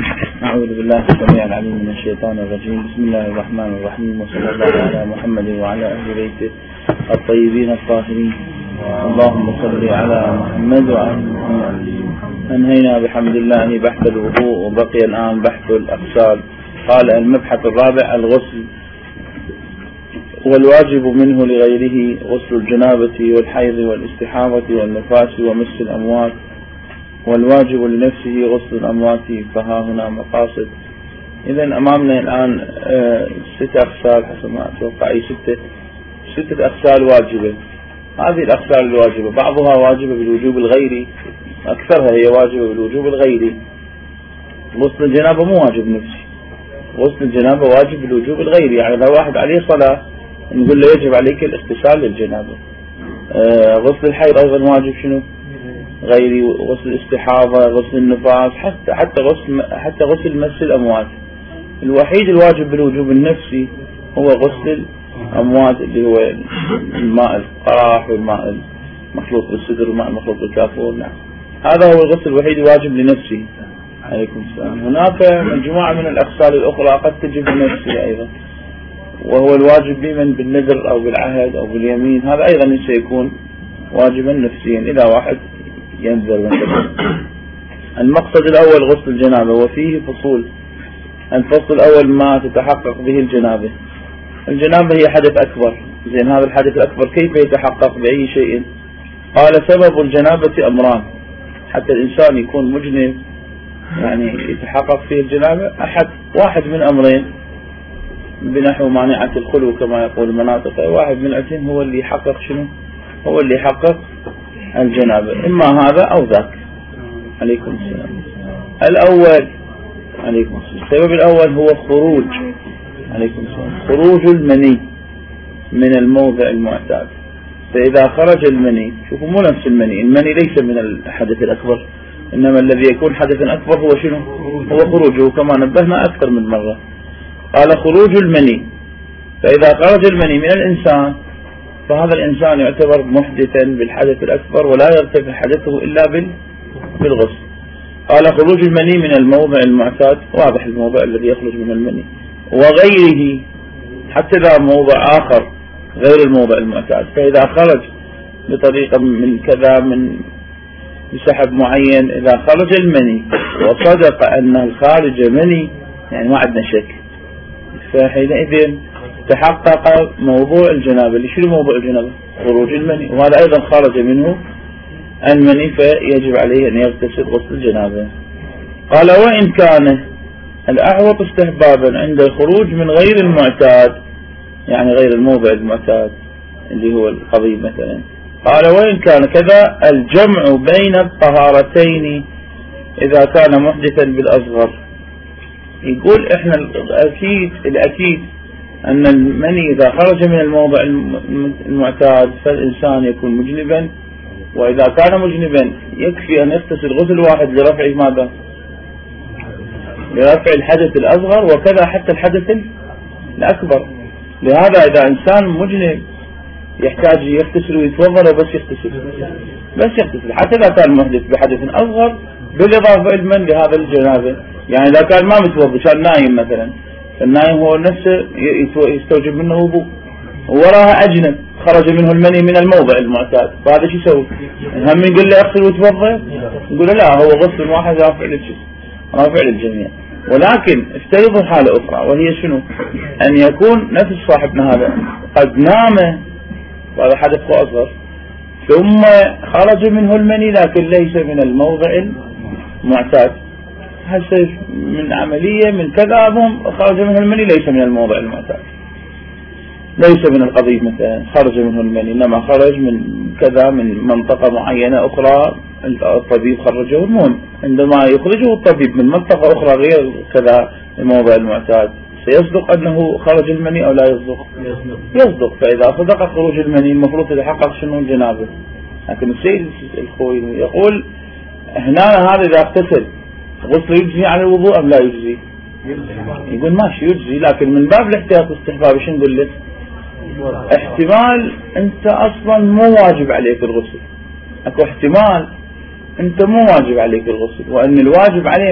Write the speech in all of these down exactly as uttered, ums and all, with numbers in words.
أعوذ بالله السميع العليم من الشيطان الرجيم. بسم الله الرحمن الرحيم، وصلى الله على محمد وعلى أهل بيته الطيبين الطاهرين. اللهم صل على محمد وعلى محمد. أنهينا بحمد الله بحث الوضوء، وبقي الآن بحث الأغسال. قال المبحث الرابع الغسل، والواجب منه لغيره غسل الجنابة والحيض والاستحاضة والنفاس ومس الأموات، والواجب لنفسه غسل الأموات، فها هنا مقاصد. إذا أمامنا الآن ستة أغسال حسب ما أتوقع، أي ستة ستة أغسال واجبة. هذه الأغسال الواجبة بعضها واجبة بالوجوب الغيري، أكثرها هي واجبة بالوجوب الغيري. غسل الجنابة مو واجب نفسي، غسل الجنابة واجب بالوجوب الغيري. يعني لو واحد عليه صلاة نقول له يجب عليك الاغتسال للجنابة. غسل الحيض أيضا واجب شنو غيري، غسل الاستحاضة، غسل النفاس، حتى حتى غسل حتى غسل مس الأموات. الوحيد الواجب بالوجوب النفسي هو غسل الأموات، اللي هو الماء القراح والماء المخلوط بالسدر والماء المخلوط بالكافور. نعم، هذا هو الغسل الوحيد الواجب لنفسه. عليكم السلام. هناك مجموعة من الأغسال الأخرى قد تجب لنفسه أيضا، وهو الواجب بمن بالنذر أو بالعهد أو باليمين، هذا أيضا سيكون واجبا نفسيا إذا واحد ينذر مثلا. المقصد الأول غسل الجنابة، وفيه فصول. الفصل الأول ما تتحقق به الجنابة. الجنابة هي حدث أكبر. زين، هذا الحدث الأكبر كيف يتحقق بأي شيء؟ قال سبب الجنابة أمران. حتى الإنسان يكون مجنب يعني يتحقق فيه الجنابة أحد واحد من أمرين، بنحو مانعة الخلو كما يقول المناطق. واحد من الأمرين هو اللي يحقق شنو؟ هو اللي يحقق الجنابة، إما هذا أو ذاك. عليكم السلام. الأول عليكم السلام. السبب الأول هو خروج عليكم السلام خروج المني من الموضع المعتاد. فإذا خرج المني، شوفوا مو نفس المني، المني ليس من الحدث الأكبر، إنما الذي يكون حدثا أكبر هو شنو؟ هو خروجه، كما نبهنا أكثر من مرة. قال خروج المني، فإذا خرج المني من الإنسان فهذا الإنسان يعتبر محدثا بالحدث الأكبر، ولا يرتفع حدثه إلا بالغسل. قال خروج المني من الموضع المعتاد، واضح الموضع الذي يخرج من المني، وغيره حتى ذا موضع آخر غير الموضع المعتاد. فإذا خرج بطريقة من كذا من بسحب معين، إذا خرج المني وصدق أن الخارج مني يعني ما عندنا شك، فحينئذ تحقق موضوع الجنابة. اللي شنو موضوع الجنابة؟ خروج المني، وهذا أيضا خرج منه المني، فيجب عليه أن يغتسل غسل الجنابة. قال وإن كان الأحوط استحبابا عند الخروج من غير المعتاد، يعني غير الموضع المعتاد اللي هو القضيب مثلا. قال وإن كان كذا الجمع بين الطهارتين إذا كان محدثا بالأصغر. يقول إحنا الأكيد الأكيد أن المني إذا خرج من الموضع المعتاد فالإنسان يكون مجنبا، وإذا كان مجنبا يكفي أن يغتسل غسل واحد لرفع ماذا؟ لرفع الحدث الأصغر، وكذا حتى الحدث الأكبر. لهذا إذا إنسان مجنب يحتاج يغتسل ويتوضأ بس يغتسل بس يغتسل حتى إذا كان محدث بحدث أصغر، بالإضافة علما لهذا الجنابة. يعني إذا كان ما متوضأ، كان نايم مثلا، النايم هو نفسه يستوجب منه وضوء، وراها أجنب خرج منه المني من الموضع المعتاد، فهذا شو يسوي؟ هم نقول له اغسل وتوضأ؟ نقول له لا، هو غسل واحد رافع للجسم رافع للجميع. ولكن افترضوا حالة أخرى، وهي شنو؟ أن يكون نفس صاحبنا هذا قد نام، وهذا حدث أصغر، ثم خرج منه المني لكن ليس من الموضع المعتاد. هسه من عملية من كذا خرج منه المني ليس من الموضع المعتاد، ليس من القضيب مثلا خرج منه المني، إنما خرج من كذا من منطقة معينة أخرى الطبيب خرجه. المهم عندما يخرجه الطبيب من منطقة أخرى غير كذا الموضع المعتاد، سيصدق أنه خرج المني أو لا يصدق؟ يصدق. فإذا صدق خروج المني المفروض يتحقق شنو؟ الجنابة. لكن السيد الخوي يقول هنا هذا إذا اغتسل غسل يجزي عن الوضوء أم لا يجزي؟ يقول ماشي يجزي، لكن من باب الاحتياط والاستحباب شو نقول لك؟ احتمال أنت أصلا مو واجب عليك الغسل، اكو احتمال أنت مو واجب عليك الغسل، وأن الواجب عليه من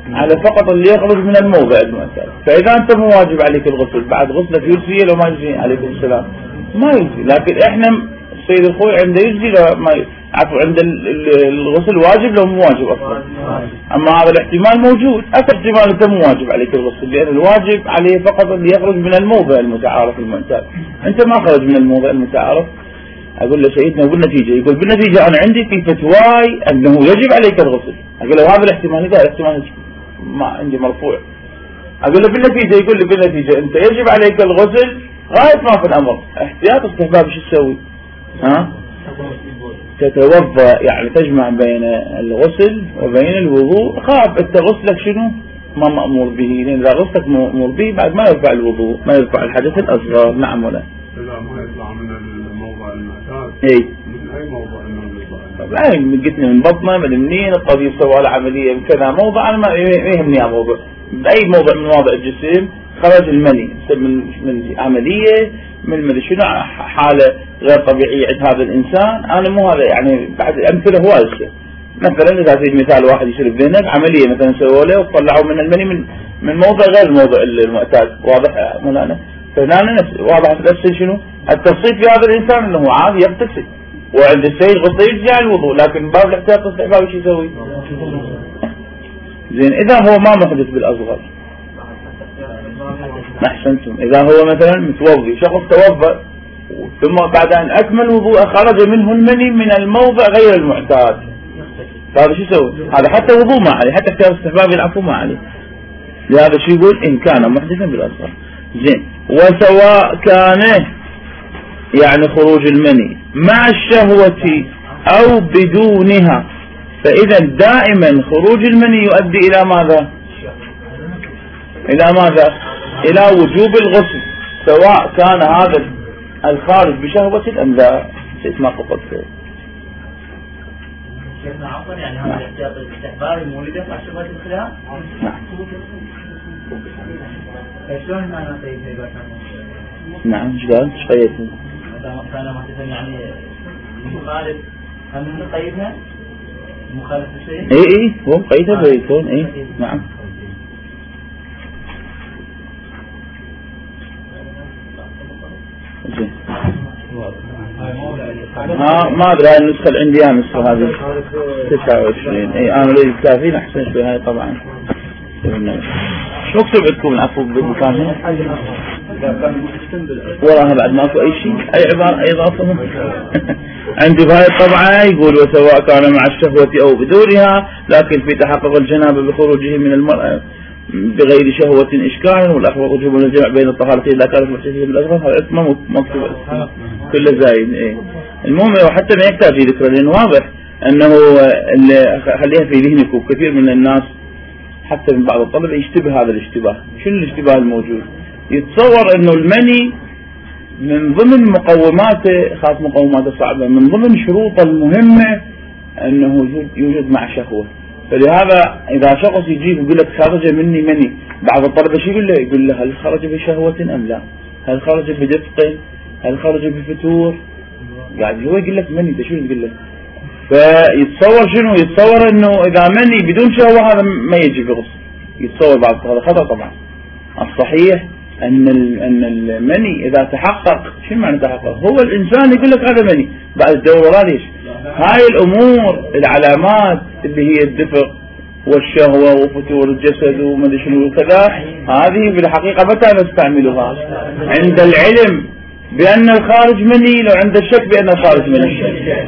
على فقط اللي يخرج من الموضع المعتاد. فإذا أنت مو واجب عليك الغسل بعد غسلك يجزي لو ما يجزي عليكم السلام ما يجزي. لكن إحنا السيد الخوي عنده يجزي لو ما عفوا عند الغسل واجب لو مو واجب أصلا. أما هذا الاحتمال موجود. أكثر احتمال أنت مو واجب عليك الغسل لأن الواجب عليه فقط اللي يخرج من الموضع المتعارف المعتاد. أنت ما خرج من الموضع المتعارف. أقول له سيدنا وبالنتيجة يقول بالنتيجة أنا عندي في فتواي أنه يجب عليك الغسل. أقول له هذا الاحتمال قال احتمال ما عندي مرفوع. أقول له بالنتيجة يقول لي بالنتيجة أنت يجب عليك الغسل غاية ما في الأمر احتياط استحباب شو تسوي؟ ها؟ تتوضأ يعني تجمع بين الغسل وبين الوضوء. خاف أنت غسلك شنو؟ ما مأمور به لأن إذا غسلك مأمور به بعد ما يرفع الوضوء ما يرفع الحدث الأصغر. نعم ولا؟ إذا ما يطلع من الموضع المعتاد. إيه. من أي موضع إنه يطلع؟ طبعا قلتني من بطنه من منين الطبيب سوى له عملية من كذا موضع أنا ما يهمني هذا موضوع. بأي موضع من مواضع الجسم خرج المني من من عملية من مدري شنو حالة غير طبيعية عند هذا الإنسان. أنا مو هذا يعني بعد أمثلة هواية. مثلا إذا أعطيك مثال واحد يشرب ذنب عملية مثلا سووا له وطلعوا من المني من من موضع غير الموضع المعتاد. واضح مولانا؟ فهنا نفس واضح نفس شنو التفصيل في هذا الإنسان أنه عادي يغتسل وعند السيد غسل يجزي عن الوضوء لكن باب الاحتياط استحباب شو يسوي؟ زين إذا هو ما محدث بالأصغر ما أحسنتم. إذا هو مثلا متوضي شخص توضأ ثم بعد أن أكمل وضوء خرج منه المني من الموضع غير المعتاد فهذا شو يسوي؟ هذا حتى وضوء ما عليه حتى احتياط استحباب العفو ما عليه. لهذا شو يقول إن كان محدثا بالأصغر. زين وسواء كان يعني خروج المني مع الشهوة أو بدونها فإذا دائما خروج المني يؤدي إلى ماذا؟ إلى ماذا؟ إلى وجوب الغسل سواء كان هذا الخارج بشهوة أم لا. شيء ما قصد فيه. شيخنا عفوا يعني هذا الاحتياط الاستحبابي مولده مع شبهة الخلاف؟ نعم. فشلون ما نطيب إذا كان؟ نعم ايش قال؟ ايش قيدتوا؟ إذا كان محدثا يعني المخالف هل نقيدها؟ مخالف الشيء؟ اي اي هو قيدها بيكون اي نعم. زين. ها ما ادري هاي النسخة اللي عندي انا النسخة هذه تسعة وعشرين. اي انا لي ثلاثين احسن شوي هاي طبعا. شو اكتب عندكم العفو بالمكان وراها بعد ماكو اي شيء اي عبارة اي اضافة عندي بهاي الطبعة يقول وسواء كان مع الشهوة او بدونها لكن في تحقق الجنابة بخروجه من المرأة بغير شهوة اشكال والاحوط وجوب الجمع بين الطهارتين اذا كانت محدثة بالاصغر. هذا اسمه مكتوب كله زايد. ايه المهم وحتى ما يحتاج ذكر لانه واضح انه خليها في ذهنكم كثير من الناس حتى من بعض الطلبة يشتبه هذا الاشتباه. شنو الاشتباه الموجود؟ يتصور انه المني من ضمن مقوماته خاص مقوماته صعبة من ضمن شروطه المهمة انه يوجد مع شهوة. فلهذا اذا شخص يجيب يقول لك خرج مني مني بعض الطلبة شو يقول له؟ يقول له هل خرج بشهوة ام لا؟ هل خرج بدفق؟ هل خرج بفتور؟ قاعد هو يقول لك مني. انت شو تقول له؟ فيتصور شنو؟ يتصور انه اذا مني بدون شهوة هذا ما يجي بغسل. يتصور بعض هذا خطأ طبعا. الصحيح ان ان المني اذا تحقق شنو معنى تحقق؟ هو الانسان يقول لك هذا مني بعد الدورة ليش؟ هاي الامور العلامات اللي هي الدفق والشهوة وفتور الجسد وما ادري شنو وكذا هذه بالحقيقة متى نستعملها؟ عند العلم بان الخارج مني لو عند الشك بان الخارج مني.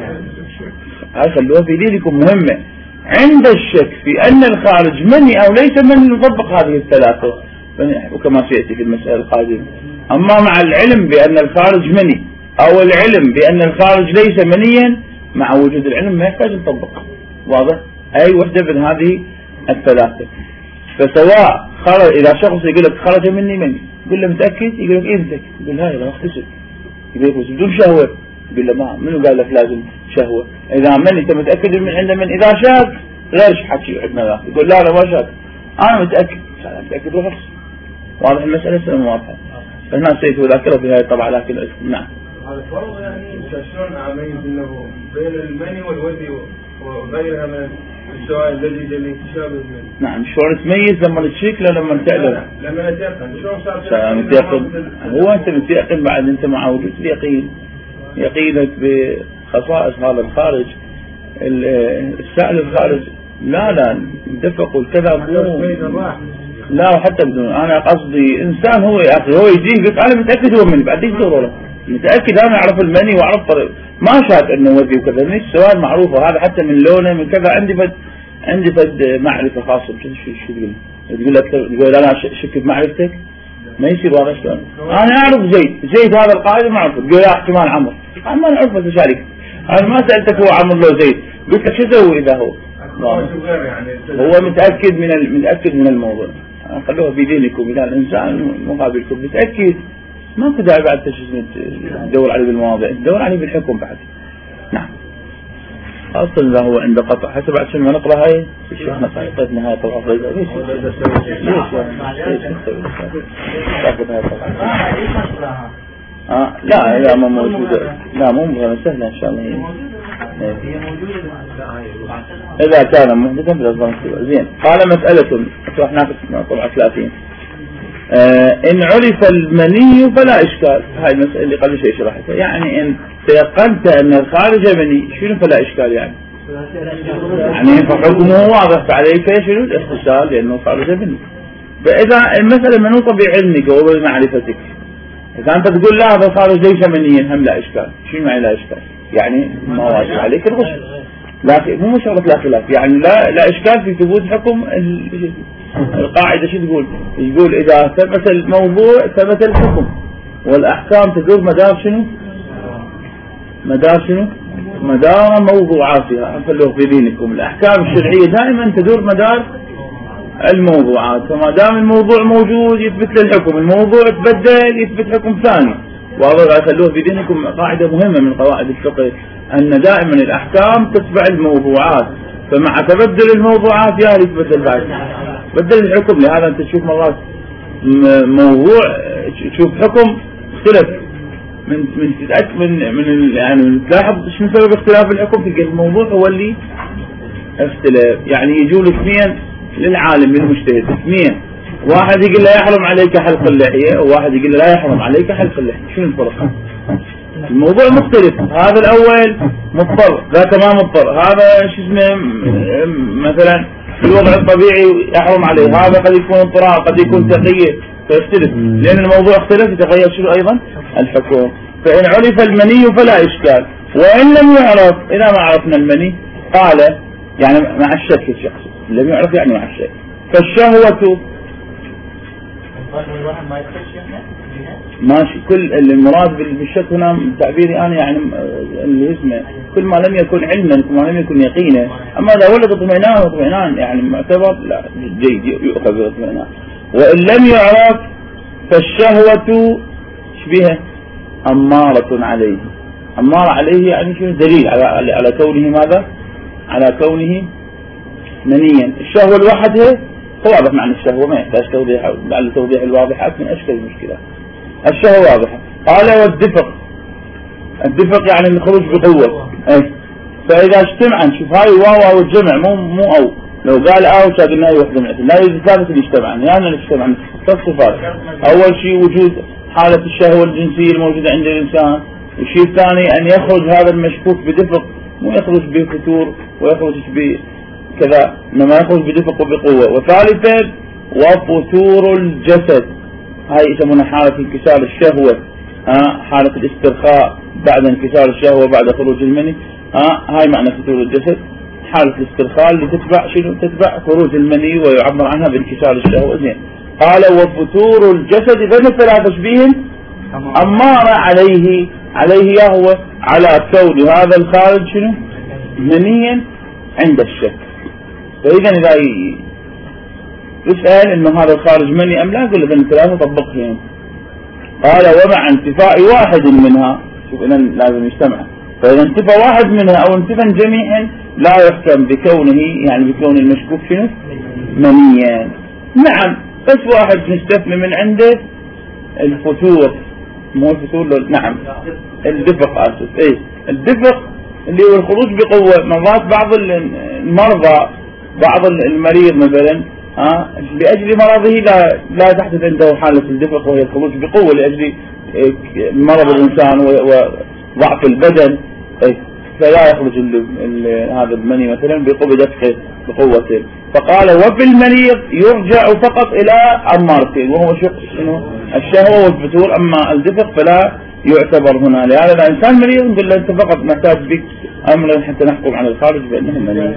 هاي خلوها في دينكم مهمة. عند الشك في أن الخارج مني أو ليس مني نطبق هذه الثلاثة وكما سيأتي في المسألة القادمة. أما مع العلم بأن الخارج مني أو العلم بأن الخارج ليس منيا مع وجود العلم ما يحتاج نطبق. واضح؟ أي وحدة من هذه الثلاثة. فسواء خرج إذا شخص يقول لك خرج مني مني يقول له متأكد؟ يقول لك إيه متأكد؟ يقول لا لا اغتسل. يقول لك بدون شهوة. يقول له ما منو قال لك لازم شهوة؟ إذا من أنت متأكد من عند من إذا شاك غير حكي عندنا ذا يقول لا لا ما شاك أنا متأكد أنا متأكد وخلص. واضح المسألة سلم واضحة. فهنا سيد ذاكرة في هذه طبعا لكن نعم. هذا فرض يعني شلون أميز إنه بين المني والودي وغيرها من السؤال الذي دليل تشابه المني. نعم شلون تميز لما تشك لما تعلم؟ لما اتيقن شلون صار متيقن؟ هو انت متيقن بعد انت مع وجود اليقين يقينك بخصائص هذا الخارج السائل الخارج لا لا اتفقوا الكذا مو لا وحتى بدون انا قصدي انسان هو يا اخي هو يجي يقول انا متاكد هو مني بعدين تدور له متاكد انا اعرف المني واعرف طريق ما شاك انه وذي وكذا من السؤال معروفه هذا حتى من لونه من كذا عندي فد عندي فد معرفه خاصه شو شو تقول تقول لك تقول انا شك بمعرفتك ما يصير هذا شلون انا اعرف زيد زيد هذا القائد ما اعرفه تقول لا احتمال عمر انا ما نعرفه تشارك انا ما سالتك هو عمر لو زيد قلت لك شو اسوي اذا هو هو متاكد من متاكد من الموضوع خلوها بيدينكم الى الانسان مقابلكم متاكد ما في داعي بعد تدور عليه بالمواضيع تدور عليه بالحكم بعد. نعم اصلا لا هو عند قطع حتى بعد شنو نقرا هاي الشيخ نقيت نهايه طبعا ليش ليش تاخذ هاي طبعا اه لا لا ما موجوده لا مو سهله ان شاء الله هي اذا كان محدثا فلا زين. قال مساله راح ناخذ طبعا ثلاثين آه إن عرف المني فلا إشكال هاي المسألة اللي قبل شيء شرحتها يعني إن تيقنت أن الخارج مني شنو فلا إشكال يعني يعني فحكمه واضح عليك شنو الاغتسال لأنه خارج مني. فإذا المسألة منوطة بعلمك وبمعرفتك إذا أنت تقول لا هذا الخارج ليس منيا هم لا إشكال شنو معنى لا إشكال يعني ما واجب عليك الغسل لكن مو شرط لا خلاف يعني لا لا إشكال في ثبوت حكم القاعدة شو تقول يقول إذا ثبت الموضوع ثبت الحكم والأحكام تدور مدار شنو مدار شنو مدار موضوعاتها خلوه في دينكم الأحكام الشرعية دائما تدور مدار الموضوعات فما دام الموضوع موجود يثبت الحكم الموضوع تبدل يثبت حكم ثاني واضح خلوه في دينكم قاعدة مهمة من قواعد الفقه أن دائما الأحكام تتبع الموضوعات فمع تبدل الموضوعات يا يثبت البعض بدل الحكم. لهذا انت تشوف مرات موضوع تشوف حكم اختلف من من تتاكد من من يعني تلاحظ شنو سبب اختلاف الحكم في الموضوع هو اللي اختلف يعني يجون اثنين للعالم للمجتهد اثنين واحد يقول له يحرم عليك حلق اللحيه وواحد يقول له لا يحرم عليك حلق اللحيه شنو الفرق؟ الموضوع مختلف هذا الاول مضطر ذاك ما مضطر هذا شو اسمه مثلا في الوضع الطبيعي يحرم عليه هذا قد يكون اضطرار قد يكون تقية فيختلف لأن الموضوع اختلف يتغير شنو أيضا الحكم. فإن عرف المني فلا إشكال وإن لم يعرف إذا ما عرفنا المني قال يعني مع الشك الشخص لم يعرف يعني مع الشك فالشهوة ماشي كل المراد بالشك هنا تعبيري أنا يعني اللي اسمه كل ما لم يكن علما كل ما لم يكن يقينا أما إذا ولد اطمئنان واطمئنان يعني معتبر لا جيد يؤخذ باطمئنان. وإن لم يعرف فالشهوة شبيهة أمارة عليه أمارة عليه يعني شو دليل على على كونه ماذا على كونه منيا. الشهوة لوحدها واضح معنى الشهوة ما يحتاج توضيح لعل توضيح الواضحات من أشكال المشكلات. الشهوة واضحة. قال والدفق الدفق يعني الخروج بقوة اي فإذا اجتمعا شوف هاي واو والجمع مو مو أو لو قال أو شاك النهي وحدة معتل لا يجب ثابت اللي اجتمعا يعني اللي اجتمعا تصفات أول شيء وجود حالة الشهوة الجنسية الموجودة عند الإنسان والشيء الثاني أن يخرج هذا المشكوك بدفق مو يخرج بفتور ويخرج بكذا إنما يخرج بدفق وبقوة. وثالثا وفتور الجسد هاي يسمونها حالة انكسار الشهوة ها حالة الاسترخاء بعد انكسار الشهوة بعد خروج المني ها هاي معنى فتور الجسد حالة الاسترخاء اللي تتبع شنو تتبع خروج المني ويعبر عنها بانكسار الشهوة. زين قال وفتور الجسد إذا ثلاث تشبيه أمارة عليه عليه يهوى على كون هذا الخارج شنو منيا عند الشك. فإذا إذا يسأل إنه هذا الخارج مني أم لا يقول لك أن ثلاثة طبق فيهم. قال ومع انتفاء واحد منها شوف إذا لازم يجتمع فإذا انتفى واحد منها أو انتفى جميعا لا يحكم بكونه يعني بكون المشكوك شنو منيا. نعم بس واحد نستثني من عنده الفتور مو الفتور نعم الدفق أسف إيه الدفق اللي هو الخروج بقوة. مرات بعض المرضى، بعض المريض مثلا ها لأجل مرضه لا لا تحدث عنده حالة الدفق وهي الخروج بقوة لأجل مرض الإنسان وضعف البدن، فلا يخرج هذا المني مثلا بقوة دفقه بقوته. فقال وفي المريض يرجع فقط إلى أمارتين، وهو شنو؟ الشهوة والفتور، أما الدفق فلا يعتبر هنا. لهذا الإنسان مريض نقول له أنت فقط محتاج بك أمر حتى نحكم على الخارج بأنه مريض.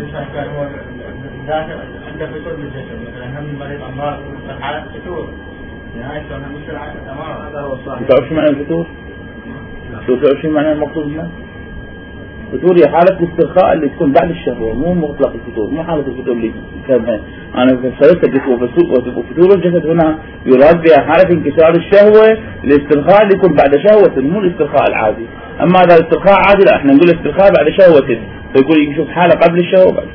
عنده فتور بالجسد مثلا هم مريض أمراض حالة فتور يعني أيضا مثل الأمراض. هذا هو صحيح. تعرف شو معنى الفتور؟ تعرف شو معنى المقصود منه؟ الفتور هي حالة الاسترخاء اللي تكون بعد الشهوة، مو مطلق الفتور، مو حالة الفتور اللي كان أنا فسرت وفتور الجسد هنا يراد بها حالة انكسار الشهوة، الاسترخاء اللي يكون بعد شهوة، مو الاسترخاء العادي. أما هذا الاسترخاء عادي لا، احنا نقول الاسترخاء بعد شهوة، فيقول يشوف حالة قبل الشهوة بعد.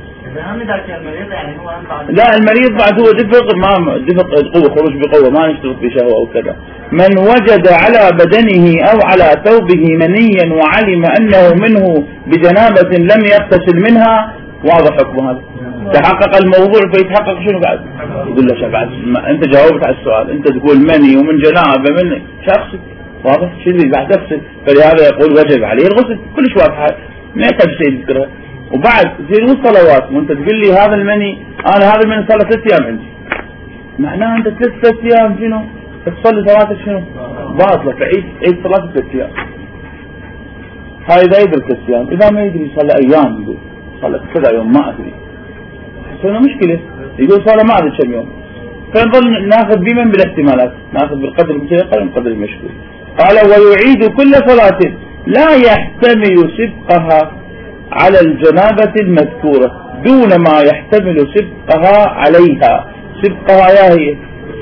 لا المريض بعد هو دفق، ما دفق قوة، خروج بقوة، ما نشترط بشهوة أو كذا. من وجد على بدنه أو على ثوبه منيا وعلم أنه منه بجنابة لم يغتسل منها، واضح حكم هذا. تحقق الموضوع فيتحقق شنو بعد؟ يقول له بعد أنت جاوبت على السؤال، أنت تقول مني ومن جنابة من شخص، واضح شو اللي بعد تغسل، فلهذا يقول وجب عليه الغسل، كلش واضح، ما يحتاج شيء يذكره. وبعد زين والصلوات، وانت تقول لي هذا المني، انا هذا المني صار له ثلاث ايام عندي، معناه انت ثلاث ايام شنو؟ تصلي صلاتك شنو؟ باطله، تعيد عيد صلاه ثلاث ايام. هاي اذا يدرك ثلاث ايام، اذا ما يدري صار له ايام، يقول صار له كذا يوم ما ادري، هنا مشكله، يقول صار له ما ادري كم يوم، فنظل ناخذ بمن بالاحتمالات، ناخذ بالقدر المتيقن والقدر المشكول. قال ويعيد كل صلاه لا يحتمل سبقها على الجنابة المذكورة دون ما يحتمل سبقها عليها. سبقها يا هي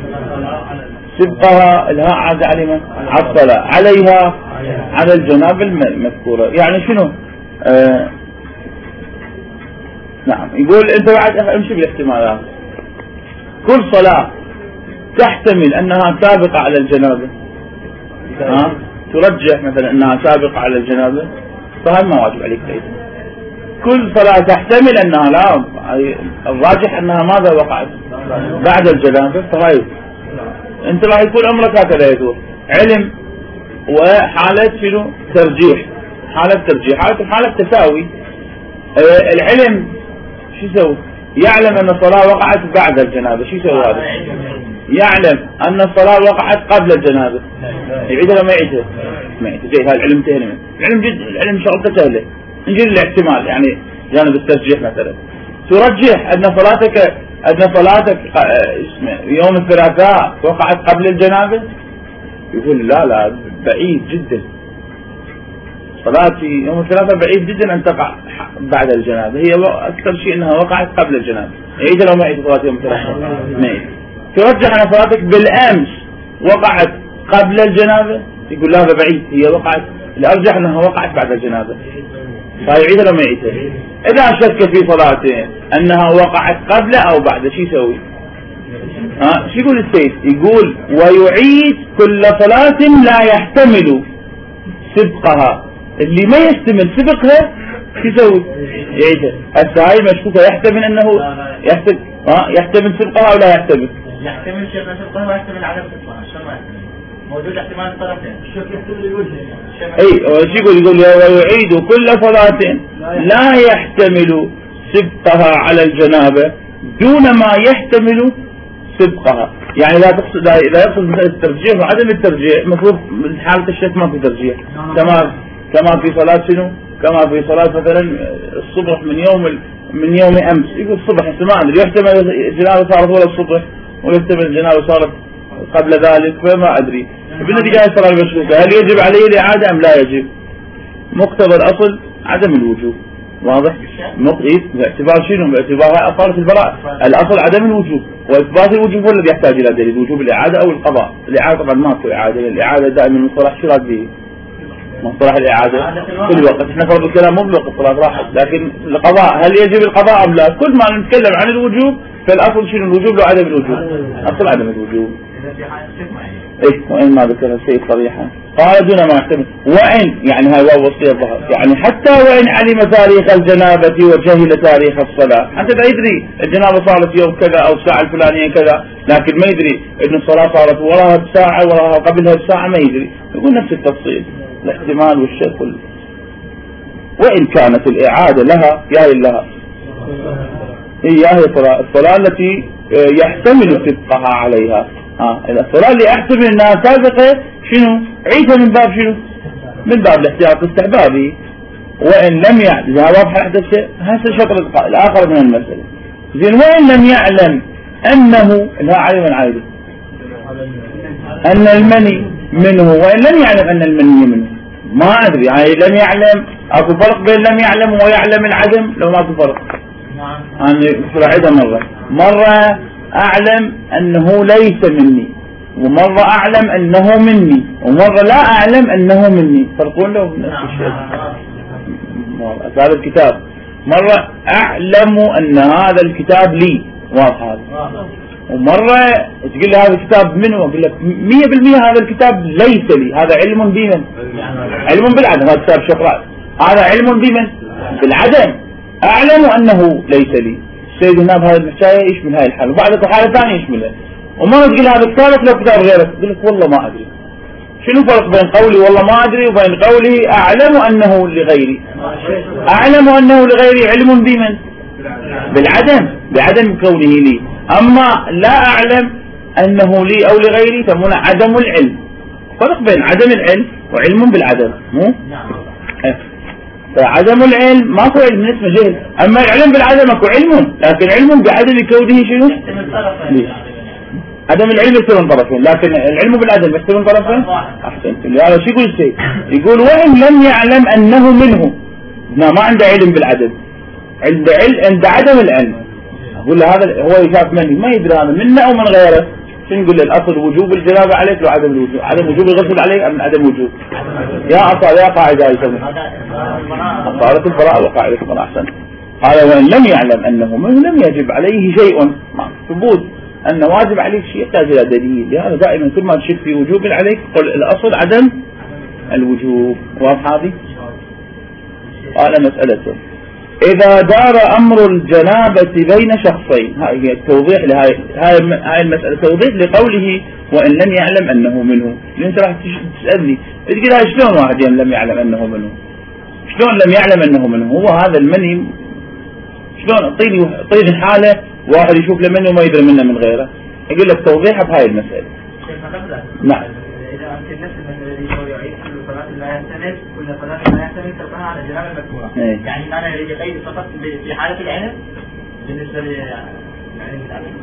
سبقها الهاء عاد عليها عطلة عليها على الجنابة المذكورة. يعني شنو؟ آه نعم يقول انت بعد امشي بالاحتمالات. كل صلاة تحتمل انها سابقة على الجنابة، ها ترجح مثلا انها سابقة على الجنابة، فهذا ما واجب عليك أيضا. كل صلاة تحتمل أنها لا، الراجح أنها ماذا وقعت بعد الجنابة، فهاي أنت راح يكون عمرك هكذا يدور علم وحالة شنو ترجيح، حالة ترجيح، حالة حالة تساوي. اه العلم شو يسوي؟ يعلم أن الصلاة وقعت بعد الجنابة، شو يسوي هذا؟ يعلم أن الصلاة وقعت قبل الجنابة، يعيدها ما يعيدها؟ ما يعيدها. زي هذا العلم تهنمه، العلم جد العلم شغلته سهلة. نجي للاحتمال يعني جانب الترجيح مثلا، ترجح أن صلاتك أن صلاتك يوم الثلاثاء وقعت قبل الجنابة، يقول لا لا بعيد جدا، صلاتي يوم الثلاثاء بعيد جدا أن تقع بعد الجنابة، هي أكثر شيء أنها وقعت قبل الجنابة. يعيد لو ما يعيد صلاة يوم الثلاثاء ما يعيد. ترجح أن صلاتك بالأمس وقعت قبل الجنابة، يقول لا هذا بعيد، هي وقعت، الأرجح أنها وقعت بعد الجنابة، فيعيدها لو ما يعيدها. إذا شك في صلاته أنها وقعت قبل أو بعد شو يسوي؟ ها شو يقول السيد؟ يقول ويعيد كل صلاة لا يحتمل سبقها، اللي ما يحتمل سبقها شو يسوي؟ يعيدها. هسه هاي مشكوكة، يحتمل أنه يحتمل ها يحتمل سبقها أو لا يحتمل؟ يحتمل شيخنا سبقها ويحتمل عدم سبقها، شو ما يحتمل؟ موجود احتمال الطرفين. الشك يحتمل الوجه. اي شو يقول؟ يقول ويعيد كل صلاة لا يحتمل سبقها على الجنابة دون ما يحتمل سبقها. يعني لا تقصد، لا يقصد مثل الترجيح وعدم الترجيح، المفروض من حالة الشك ما في ترجيح، كما كما في صلاة شنو؟ كما في صلاة مثلا الصبح من يوم من يوم امس، يقول الصبح ما ادري، يحتمل الجنابة صارت ولا الصبح ويحتمل الجنابة صارت قبل ذلك، فما ادري. بالنتيجة الصلاة المشروطة هل يجب عليه الإعادة أم لا يجب؟ مقتضى الأصل عدم الوجوب، واضح؟ مقيد باعتبار شنو؟ باعتبار أصالة البراءة، الأصل عدم الوجوب، وإثبات الوجوب هو الذي يحتاج إلى دليل، وجوب الإعادة أو القضاء. الإعادة طبعا ما في إعادة، الإعادة دائما مصطلح شو راد به؟ مصطلح الإعادة كل وقت، احنا فرض الكلام مو بوقت الصلاة راحت، لكن القضاء هل يجب القضاء أم لا؟ كل ما نتكلم عن الوجوب فالأصل شنو؟ الوجوب لو عدم الوجوب، أصل عدم الوجوب. إيه وإن ما ذكر الشيء صريحا قال دون ما يحتمل وإن يعني هاي واو وصية الظهر يعني حتى وإن علم تاريخ الجنابة وجهل تاريخ الصلاة حتى لا يدري الجنابة صارت يوم كذا أو الساعة الفلانية كذا لكن ما يدري إن الصلاة صارت وراها بساعة وراها قبلها بساعة ما يدري يقول نفس التفصيل الاحتمال والشك وال... وإن كانت الإعادة لها يا لها هي الصلاة الصلاة التي يحتمل صدقها عليها ها الصلاة اللي احتمل انها سابقة شنو عيدها من باب شنو من باب الاحتياط الاستحبابي وإن لم يعلم إذا واضح أحدث شيء هذا الشطر الآخر من المسألة زين وإن لم يعلم أنه لا علم عايده أن المني منه وإن لم يعلم أن المني منه ما أدري يعني لم يعلم أكو فرق بين لم يعلم ويعلم العدم لو ما أكو فرق أنا فرعيدها مرة مرة أعلم أنه ليس مني ومرة أعلم أنه مني ومرة لا أعلم أنه مني فرقون له نفس الشيء هذا الكتاب مرة أعلم أن هذا الكتاب لي واضح هذا ومرة تقول لي هذا الكتاب منه أقول لك مية بالمية هذا الكتاب ليس لي هذا علم بمن علم بالعدم هذا كتاب شقراء هذا علم بمن بالعدم أعلم أنه ليس لي السيد هنا بهذه الحكاية يشمل هاي الحالة وبعد حالة ثانية يشملها وما تقول هذا كتابك لو كتاب غيرك يقول لك والله ما أدري شنو فرق بين قولي والله ما أدري وبين قولي أعلم أنه لغيري أعلم أنه لغيري علم بمن بالعدم بعدم كونه لي أما لا أعلم أنه لي أو لغيري تسمونه عدم العلم فرق بين عدم العلم وعلم بالعدم مو فعدم العلم ما هو علم اسمه جهل أما العلم بالعدم اكو علم لكن علم بعدم كونه شنو عدم العلم يصير من طرفين لكن العلم بالعدم يصير من طرفين أحسنت هذا شو يقول الشيء يقول وإن لم يعلم أنه منه ما عنده علم بالعدم عند علم عند عدم العلم أقول له هذا هو يشاف مني ما يدري هذا منه أو من غيره شو نقول له الأصل وجوب الجنابة عليك لو عدم الوجوب عدم وجوب الغسل عليك أم عدم وجوب يا أصل يا قاعدة يسمى صارت البراءة وقاعدة البراءة أحسن قال وإن لم يعلم أنه منه لم يجب عليه شيء ثبوت أن واجب عليك شيء يحتاج إلى دليل لهذا دائما كل ما تشك في وجوب عليك قل الأصل عدم الوجوب واضح هذه قال مسألة إذا دار أمر الجنابة بين شخصين هاي هي التوضيح لهاي هاي هاي المسألة توضيح لقوله وإن لم يعلم أنه منه أنت راح تسألني تقول هاي شلون واحد لم يعلم أنه منه شلون لم يعلم أنه منه هو هذا المني شلون طيني طيني حالة واحد يشوف له منه وما يدري منه من غيره يقول لك توضيحها بهاي المسألة نعم إذا أمكن نفس الذي هو يعيد كل صلاة لا يحتمل كل صلاة لا يحتمل تركها على جنابة مكروهة يعني معنى يريد قيد فقط في حالة العلم بالنسبة للعلم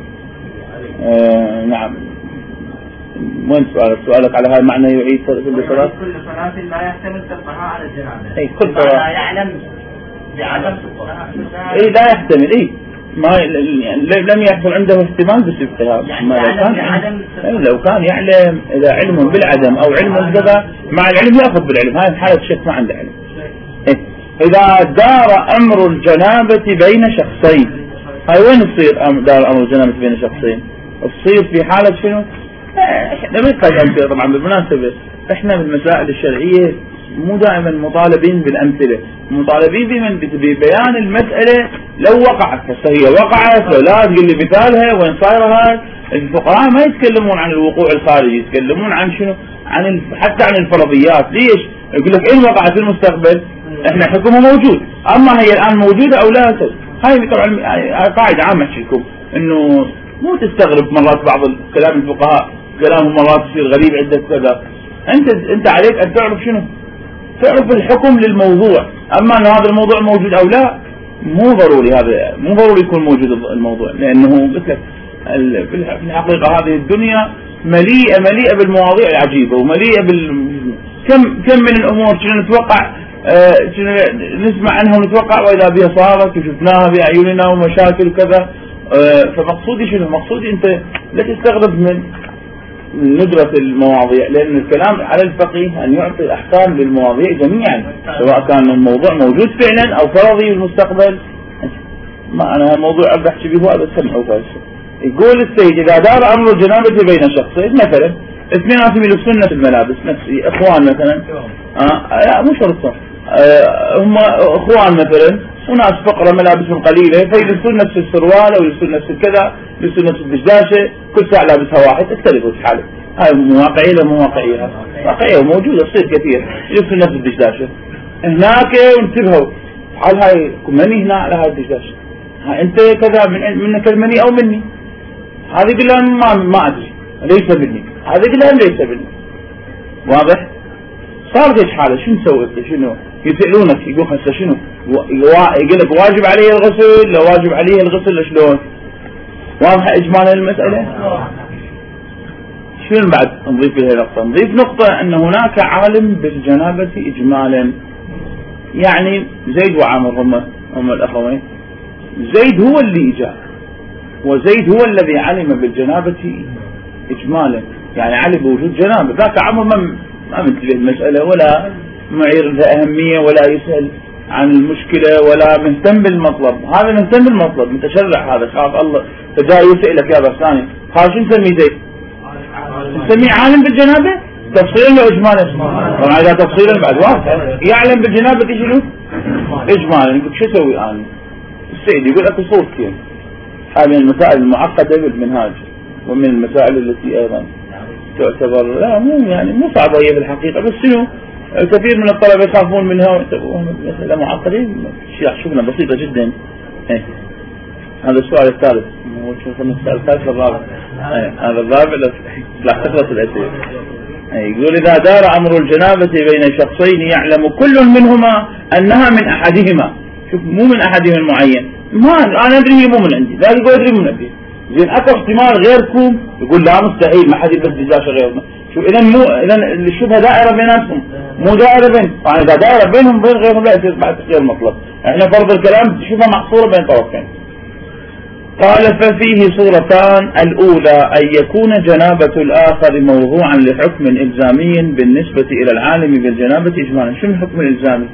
آه نعم وين سؤالك سؤالك على هذا المعنى يعيد كل صلاة كل صلاة لا يحتمل تركها على الجنابة أي كل صلاة لا يعلم بعدم أي لا يحتمل أي ما لم يحصل عنده احتمال بصدقها يعني ما لو كان عدم لو كان يعلم إذا علم بالعدم أو علم كذا مع العلم يأخذ بالعلم هاي حالة شك ما عنده علم إيه؟ إذا دار أمر الجنابة بين شخصين هاي وين تصير دار أمر الجنابة بين شخصين تصير في حالة شنو احنا ما نحتاج أمثلة طبعا بالمناسبة احنا بالمسائل الشرعية مو دائما مطالبين بالأمثلة مطالبين بمن ببيان المسألة لو وقعت فهي وقعت لو لا تقول لي مثالها وين صايرة هاي الفقهاء ما يتكلمون عن الوقوع الخارجي يتكلمون عن شنو عن ال... حتى عن الفرضيات ليش يقول لك إن وقعت في المستقبل احنا حكمه موجود اما هي الآن موجودة او لا هاي طبعا قاعدة عامة احكي لكم انه مو تستغرب مرات بعض كلام الفقهاء كلامهم مرات يصير غريب عدة كذا انت انت عليك ان تعرف شنو تعرف الحكم للموضوع اما ان هذا الموضوع موجود او لا مو ضروري هذا مو ضروري يكون موجود الموضوع لانه قلت لك في الحقيقة هذه الدنيا مليئة مليئة بالمواضيع العجيبة ومليئة بال كم كم من الامور كنا نتوقع آه نسمع عنها ونتوقع واذا بها صارت وشفناها باعيننا ومشاكل وكذا آه فمقصودي شنو مقصودي انت لا تستغرب من ندرة المواضيع لأن الكلام على الفقيه أن يعطي أحكام للمواضيع جميعا سواء كان الموضوع موجود فعلا أو فرضي بالمستقبل ما أنا الموضوع أبدا أحكي به هذا سمع وفاسد يقول السيد إذا دار أمر الجنابة بين شخصين مثلا اثنين يلبسون سنة الملابس نفس إخوان مثلا آه لا مو شرط آه هم إخوان مثلا وناس فقرة ملابسهم قليلة فيلبسون نفس السروال أو يلبسون نفس الكذا يلبسون نفس الدشداشة كل ساعة لابسها واحد اختلفوا في حاله. هاي مو واقعية لا مو واقعية؟ واقعية وموجودة تصير كثير يلبسون نفس الدشداشة. هناك وانتبهوا على هاي مني هنا على هاي الدشداشة ها انت كذا من منك المني او مني هذه قلها ما ما ادري ليس مني هذه قلها ليس مني. واضح؟ صار ايش حاله شو نسوي شنو يسألونك يقول هسه شنو يقول لك واجب عليه الغسل لو واجب عليه الغسل شلون؟ واضحة اجمالا المسألة؟ شنو بعد نضيف لهي نقطة؟ نضيف نقطة ان هناك عالم بالجنابة اجمالا يعني زيد وعامر هم هم الاخوين. زيد هو اللي اجا وزيد هو الذي علم بالجنابة اجمالا يعني علم بوجود جنابة. ذاك عمر ما ما منتبه المسألة ولا معير لها اهمية ولا يسأل عن المشكلة ولا مهتم بالمطلب. هذا مهتم بالمطلب متشرع هذا خاف الله فجاء يسألك يا بستاني خاش نسميه زيد نسميه عالم بالجنابة تفصيلا واجمالا. طبعا اذا تفصيلا بعد واضح يعلم بالجنابة شنو اجمالا. يقول شو اسوي انا؟ السيد يقول اكو صورتين. هذه من المسائل المعقدة بالمنهاج ومن المسائل التي ايضا تعتبر لا مو يعني مو صعبة هي بالحقيقة بس شنو كثير من الطلبة يخافون منها ويعتبرون مسألة معقدة. شوفنا بسيطة جدا. ايه. هذا السؤال الثالث السؤال الثالث الرابع هذا الرابع لا تخلص الأسئلة. يقول إذا دار أمر الجنابة بين شخصين يعلم كل منهما أنها من أحدهما. شوف مو من أحدهم المعين ما أنا أدري هي مو من عندي ذلك يقول أدري من عندي زين أكو احتمال غيركم يقول لا مستحيل ما حد يلبس دجاجة غيرنا. شوف إذا مو إذا الشبهة دائرة بيناتهم مو دائرة بين يعني إذا دائرة بينهم بين غيرهم لا يصير بعد غير مطلب. إحنا فرض الكلام شبهة محصورة بين طرفين. قال ففيه صورتان الأولى أن يكون جنابة الآخر موضوعا لحكم إلزامي بالنسبة إلى العالم بالجنابة إجمالا. شنو الحكم الإلزامي؟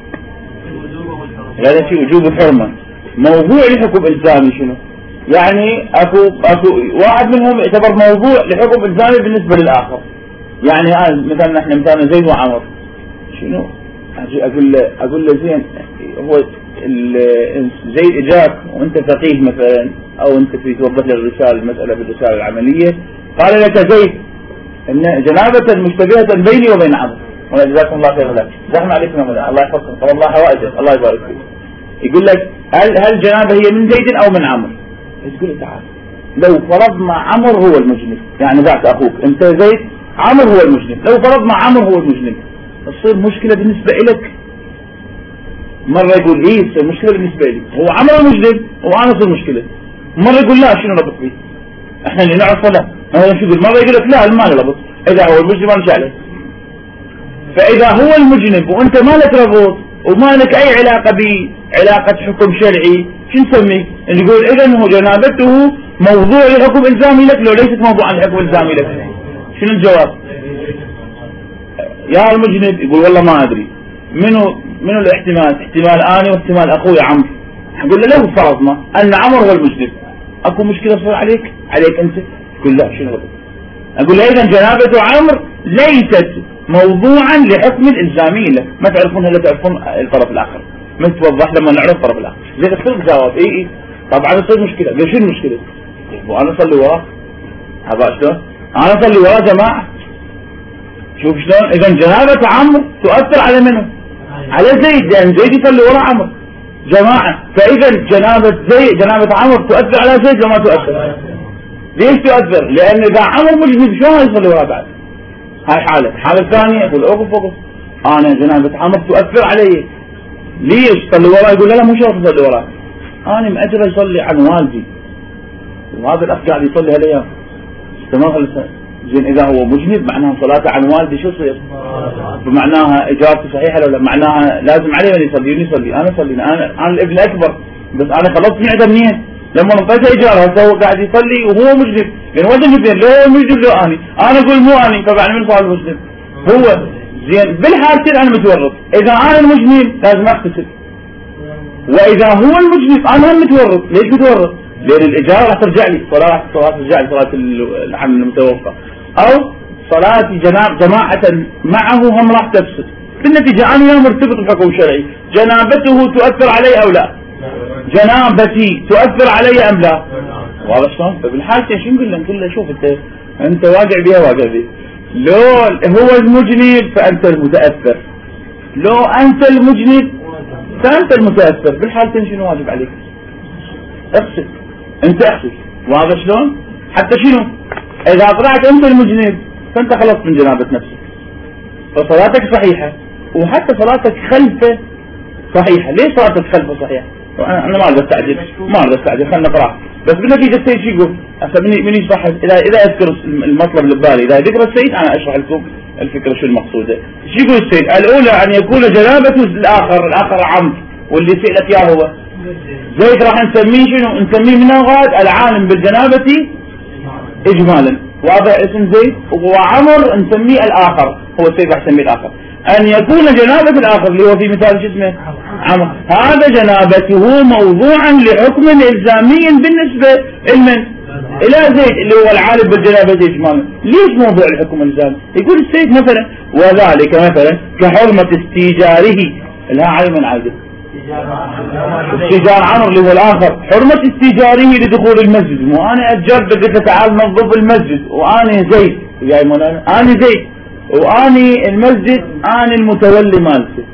هذا في وجوب الحرمة موضوع لحكم إلزامي. شنو يعني أكو أكو واحد منهم يعتبر موضوع لحكم إلزامي بالنسبة للآخر. يعني آه مثلا نحن مثلا زيد وعمر شنو أجي أقول له أقول له زين هو زيد إجاك وأنت فقيه مثلا أو أنت في توضح للرسالة المسألة بالرسالة العملية قال لك زيد إن جنابة مشتبهة بيني وبين عمر وجزاكم الله خير لك زحمة عليكم الله يحفظكم والله حوائجك الله يبارك فيك. يقول لك هل هل جنابة هي من زيد أو من عمر؟ تقول تعال لو فرضنا عمر هو المجنب يعني ذاك أخوك أنت زيد عمر هو المجنب لو فرضنا عمر هو المجنب تصير مشكلة بالنسبة إلك. مرة يقول إيه تصير مشكلة بالنسبة لي هو عمر المجنب وأنا صير مشكلة. مرة يقول لا شنو ربط فيه إحنا اللي نعرف لا أنا شو يقول مرة يقول لك لا ما له ربط إذا هو المجنب أنا شعله. فإذا هو المجنب وأنت ما لك ربط وما لك أي علاقة بعلاقة حكم شرعي شو نسميه؟ نقول إذا هو جنابته موضوع لحكم إلزامي لك لو ليست موضوعا لحكم إلزامي لك. شنو الجواب؟ يا المجنب يقول والله ما أدري منو منو الاحتمال احتمال أنا واحتمال أخوي عمرو. أقول له لو فرضنا أن عمر هو المجنب أكو مشكلة صار عليك عليك أنت؟ يقول لا شنو هذا؟ أقول له إذا جنابة عمرو ليست موضوعا لحكم الإلزامي له ما تعرفون هلا تعرفون الطرف الآخر ما توضح لما نعرف الطرف الآخر زين اختار جواب إيه إيه طبعا تصير مشكلة. قال شنو المشكلة؟ وأنا أصلي وراه هذا شلون؟ أنا أصلي وراه جماعة شوف شلون إذا جنابة عمرو تؤثر على منه؟ على زيد لأن زيد يصلي ورا عمرو جماعة. فإذا جنابة زيد جنابة عمرو تؤثر على زيد وما تؤثر. ليش تؤثر؟ لأن إذا عمرو مجنب شلون يصلي وراه بعد؟ هاي حالة. الحالة الثانية يقول أوقف أوقف أنا جنابة عمرو تؤثر علي ليش صلي وراه؟ يقول لا لا مو شرط تصلي وراه أنا مأجر يصلي عن والدي وهذا الأخ قاعد يصلي هالأيام استمر. زين إذا هو مجنب معناها صلاته عن والدي شو يصير؟ بمعناها إجابته صحيحة ولا معناها لازم عليه أن يصلي يصلي أنا صلي أنا أنا الابن الأكبر بس أنا خلصت من عدة منين؟ لما نطيت إيجار هسه هو قاعد يصلي وهو مجنب يعني وين المجنب لا مجنب لا أني أنا أقول مو أني طبعا من صار المجنب هو زين بالحالتين أنا متورط. إذا أنا المجنب لازم أغتسل وإذا هو المجنب أنا هم متورط. ليش متورط؟ لأن الإجارة راح ترجع لي صلاة صلاة ترجع لي صلاة العمل المتوفى، أو صلاة جناب جماعة معه هم راح تفسد. بالنتيجة أنا مرتبط بحكم شرعي، جنابته تؤثر علي أو لا؟ جنابتي تؤثر علي أم لا؟ واضح شلون؟ فبالحالة شو نقول له؟ نقول له شوف أنت أنت واقع بها واقع بها، لو هو المجنب فأنت المتأثر، لو أنت المجنب فأنت المتأثر. بالحالتين شنو واجب عليك؟ اغسل، أنت اغسل. واضح شلون؟ حتى شنو؟ إذا طلعت أنت المجنب فأنت خلصت من جنابة نفسك، فصلاتك صحيحة، وحتى صلاتك خلفه صحيحة. ليش صلاتك خلفه صحيحة؟ أنا أنا ما أقدر أستعجل، ما أقدر أستعجل، خلنا نقرأ. بس بالنتيجة السيد شو يقول؟ هسه من من يشرح إذا إذا أذكر المطلب اللي ببالي، إذا ذكر السيد أنا أشرح لكم الفكرة شو المقصودة. شو يقول السيد؟ الأولى أن يكون جنابة الآخر، الآخر عمد، واللي سئلت يا هو زيد راح نسميه شنو؟ نسميه من غاد العالم بالجنابة إجمالا. واضح اسم زيد، وعمر نسميه الآخر، هو السيد راح يسميه الآخر. أن يكون جنابة الآخر اللي هو في مثال شو اسمه؟ عمر، هذا جنابته موضوعا لحكم إلزامي بالنسبة لمن؟ إلى زيد اللي هو العالم بالجنابة إجمالا. ليش موضوع الحكم الإلزامي؟ يقول السيد مثلا وذلك مثلا كحرمة استيجاره، لها علم عادل استيجار عمر اللي هو الآخر، حرمة استيجاره لدخول المسجد. مو أنا أتجرب قلت له تعال نظف المسجد وأنا زيد، جاي مولانا أنا زيد وأني المسجد أنا المتولي مالته،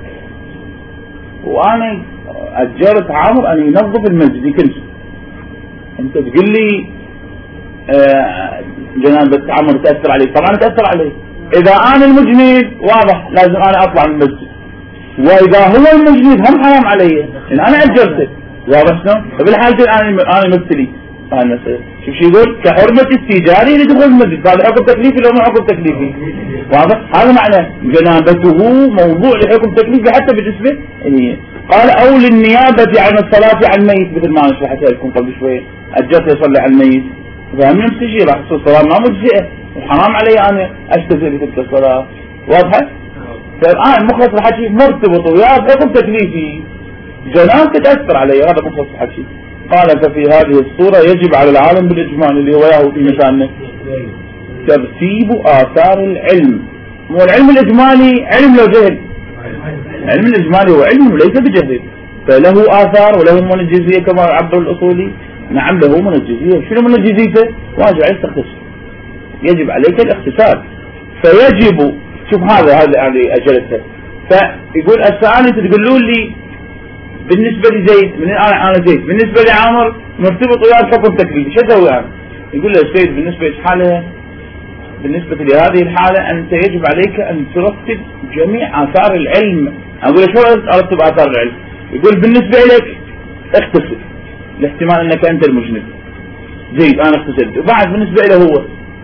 وأنا أجرت عمر أن ينظف المسجد يكنس. أنت تقول لي آه جنابة عمر تأثر عليه، طبعا تأثر عليه. إذا أنا المجنب واضح لازم أنا أطلع من المسجد، وإذا هو المجنب هم حرام علي إن أنا أجرته. واضح شلون؟ فبالحالة أنا أنا مبتلي. هاي المسألة. شوف شو يقول؟ كحرمة استيجاره لدخول المسجد، هذا حكم تكليفي لو ما حكم تكليفي؟ واضح؟ هذا معنى جنابته موضوع لحكم تكليفي حتى بالنسبة هي. قال أو للنيابة عن الصلاة على الميت، مثل ما أنا شرحتها لكم قبل شوية، أجرت يصلي على الميت فهم نفس الشيء، راح تصير الصلاة ما مجزئة، وحرام علي أنا أشتغل بتلك الصلاة. واضحة؟ فالآن مخلص الحكي مرتبط وياه بحكم تكليفي، جنابته تأثر علي، هذا مخلص الحكي. قال ففي هذه الصورة يجب على العالم بالإجمال اللي هو ياهو في مثالنا ترتيب آثار العلم. هو العلم الإجمالي علم لو جهل، العلم الإجمالي هو علم وليس بجهل، فله آثار وله من الجزية كما عبر الأصولي. نعم له من الجزية. شنو من الجزية؟ واجب عليك تغتسل، يجب عليك الاغتسال. فيجب شوف هذا هذا يعني أجلته. فيقول السؤال أنت تقولون لي بالنسبة لزيد من أنا أنا زيد، بالنسبة لعمر مرتبط وياه حكم تكليفي، شو أسوي أنا؟ يقول له السيد بالنسبة لحالة بالنسبة لهذه الحالة أنت يجب عليك أن ترتب جميع آثار العلم. أقول له شو أرتب آثار العلم؟ يقول بالنسبة لك اغتسل لاحتمال أنك أنت المجنب، زيد أنا اغتسلت، وبعد بالنسبة له هو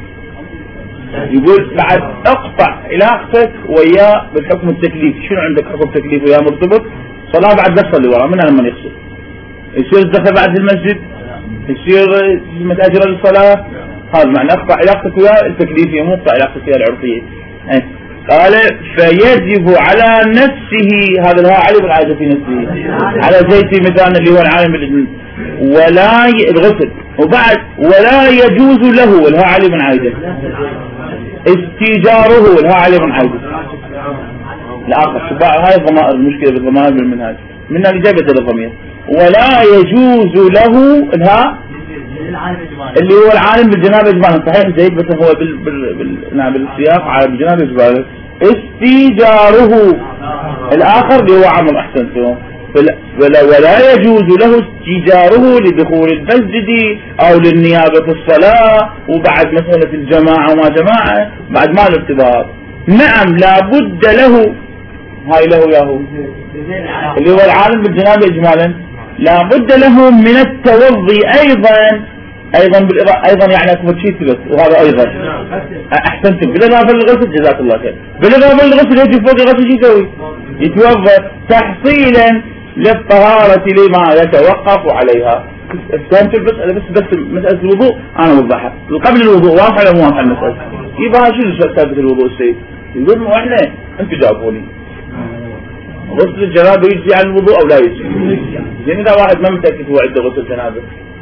يقول بعد اقطع علاقتك وياه بالحكم التكليفي. شنو عندك حكم تكليفي وياه مرتبط؟ صلاة بعد دخل اللي وراه منها لما يغسل، يصير الدخل بعد المسجد، يصير متأجر للصلاة. هذا معنى اقطع علاقتك وياه التكليفية، مو اقطع علاقتك وياه العرفية. قال فيجب على نفسه، هذا لها علم العادة في نفسه، على زيت مثلا اللي هو العالم بالإجمال، ولا الغسل، وبعد ولا يجوز له لها علم العادة استيجاره، لها علم العادة الآخر. هاي الضمائر المشكلة بالضمائر بالمنهاج منها الإجابة للضمير. ولا يجوز له لها اللي هو العالم بالجنابة إجمالا، صحيح زيد بس هو بال بال بال نعم بالسياق على بالجنابة إجمالا. استيجاره الآخر اللي هو عمل أحسن فيه. ولا يجوز له استيجاره لدخول المسجد أو للنيابة الصلاة، وبعد مسألة الجماعة وما جماعة بعد ما الارتباط. نعم لابد له، هاي له ياهو اللي هو العالم بالجنابة إجمالا، لابد له من التوضي أيضا أيضا بالإضافة أيضا يعني أكبر شيء ثبت، وهذا أيضا أحسنتم بالإضافة للغسل جزاك الله خير. بالإضافة للغسل يجب فوق الغسل شو يسوي؟ يتوضأ تحصيلا للطهارة لما يتوقف عليها. فهمت المسألة؟ بس بس مسألة الوضوء أنا وضحها قبل الوضوء، واضحة ولا مو واضحة المسألة؟ يبقى شنو سالفة الوضوء السيد؟ يقول مو إحنا أنتوا جاوبوني. غسل الجنابة يجزي عن الوضوء أو لا يجزي؟ يعني إذا واحد ما متأكد هو عنده غسل جنابة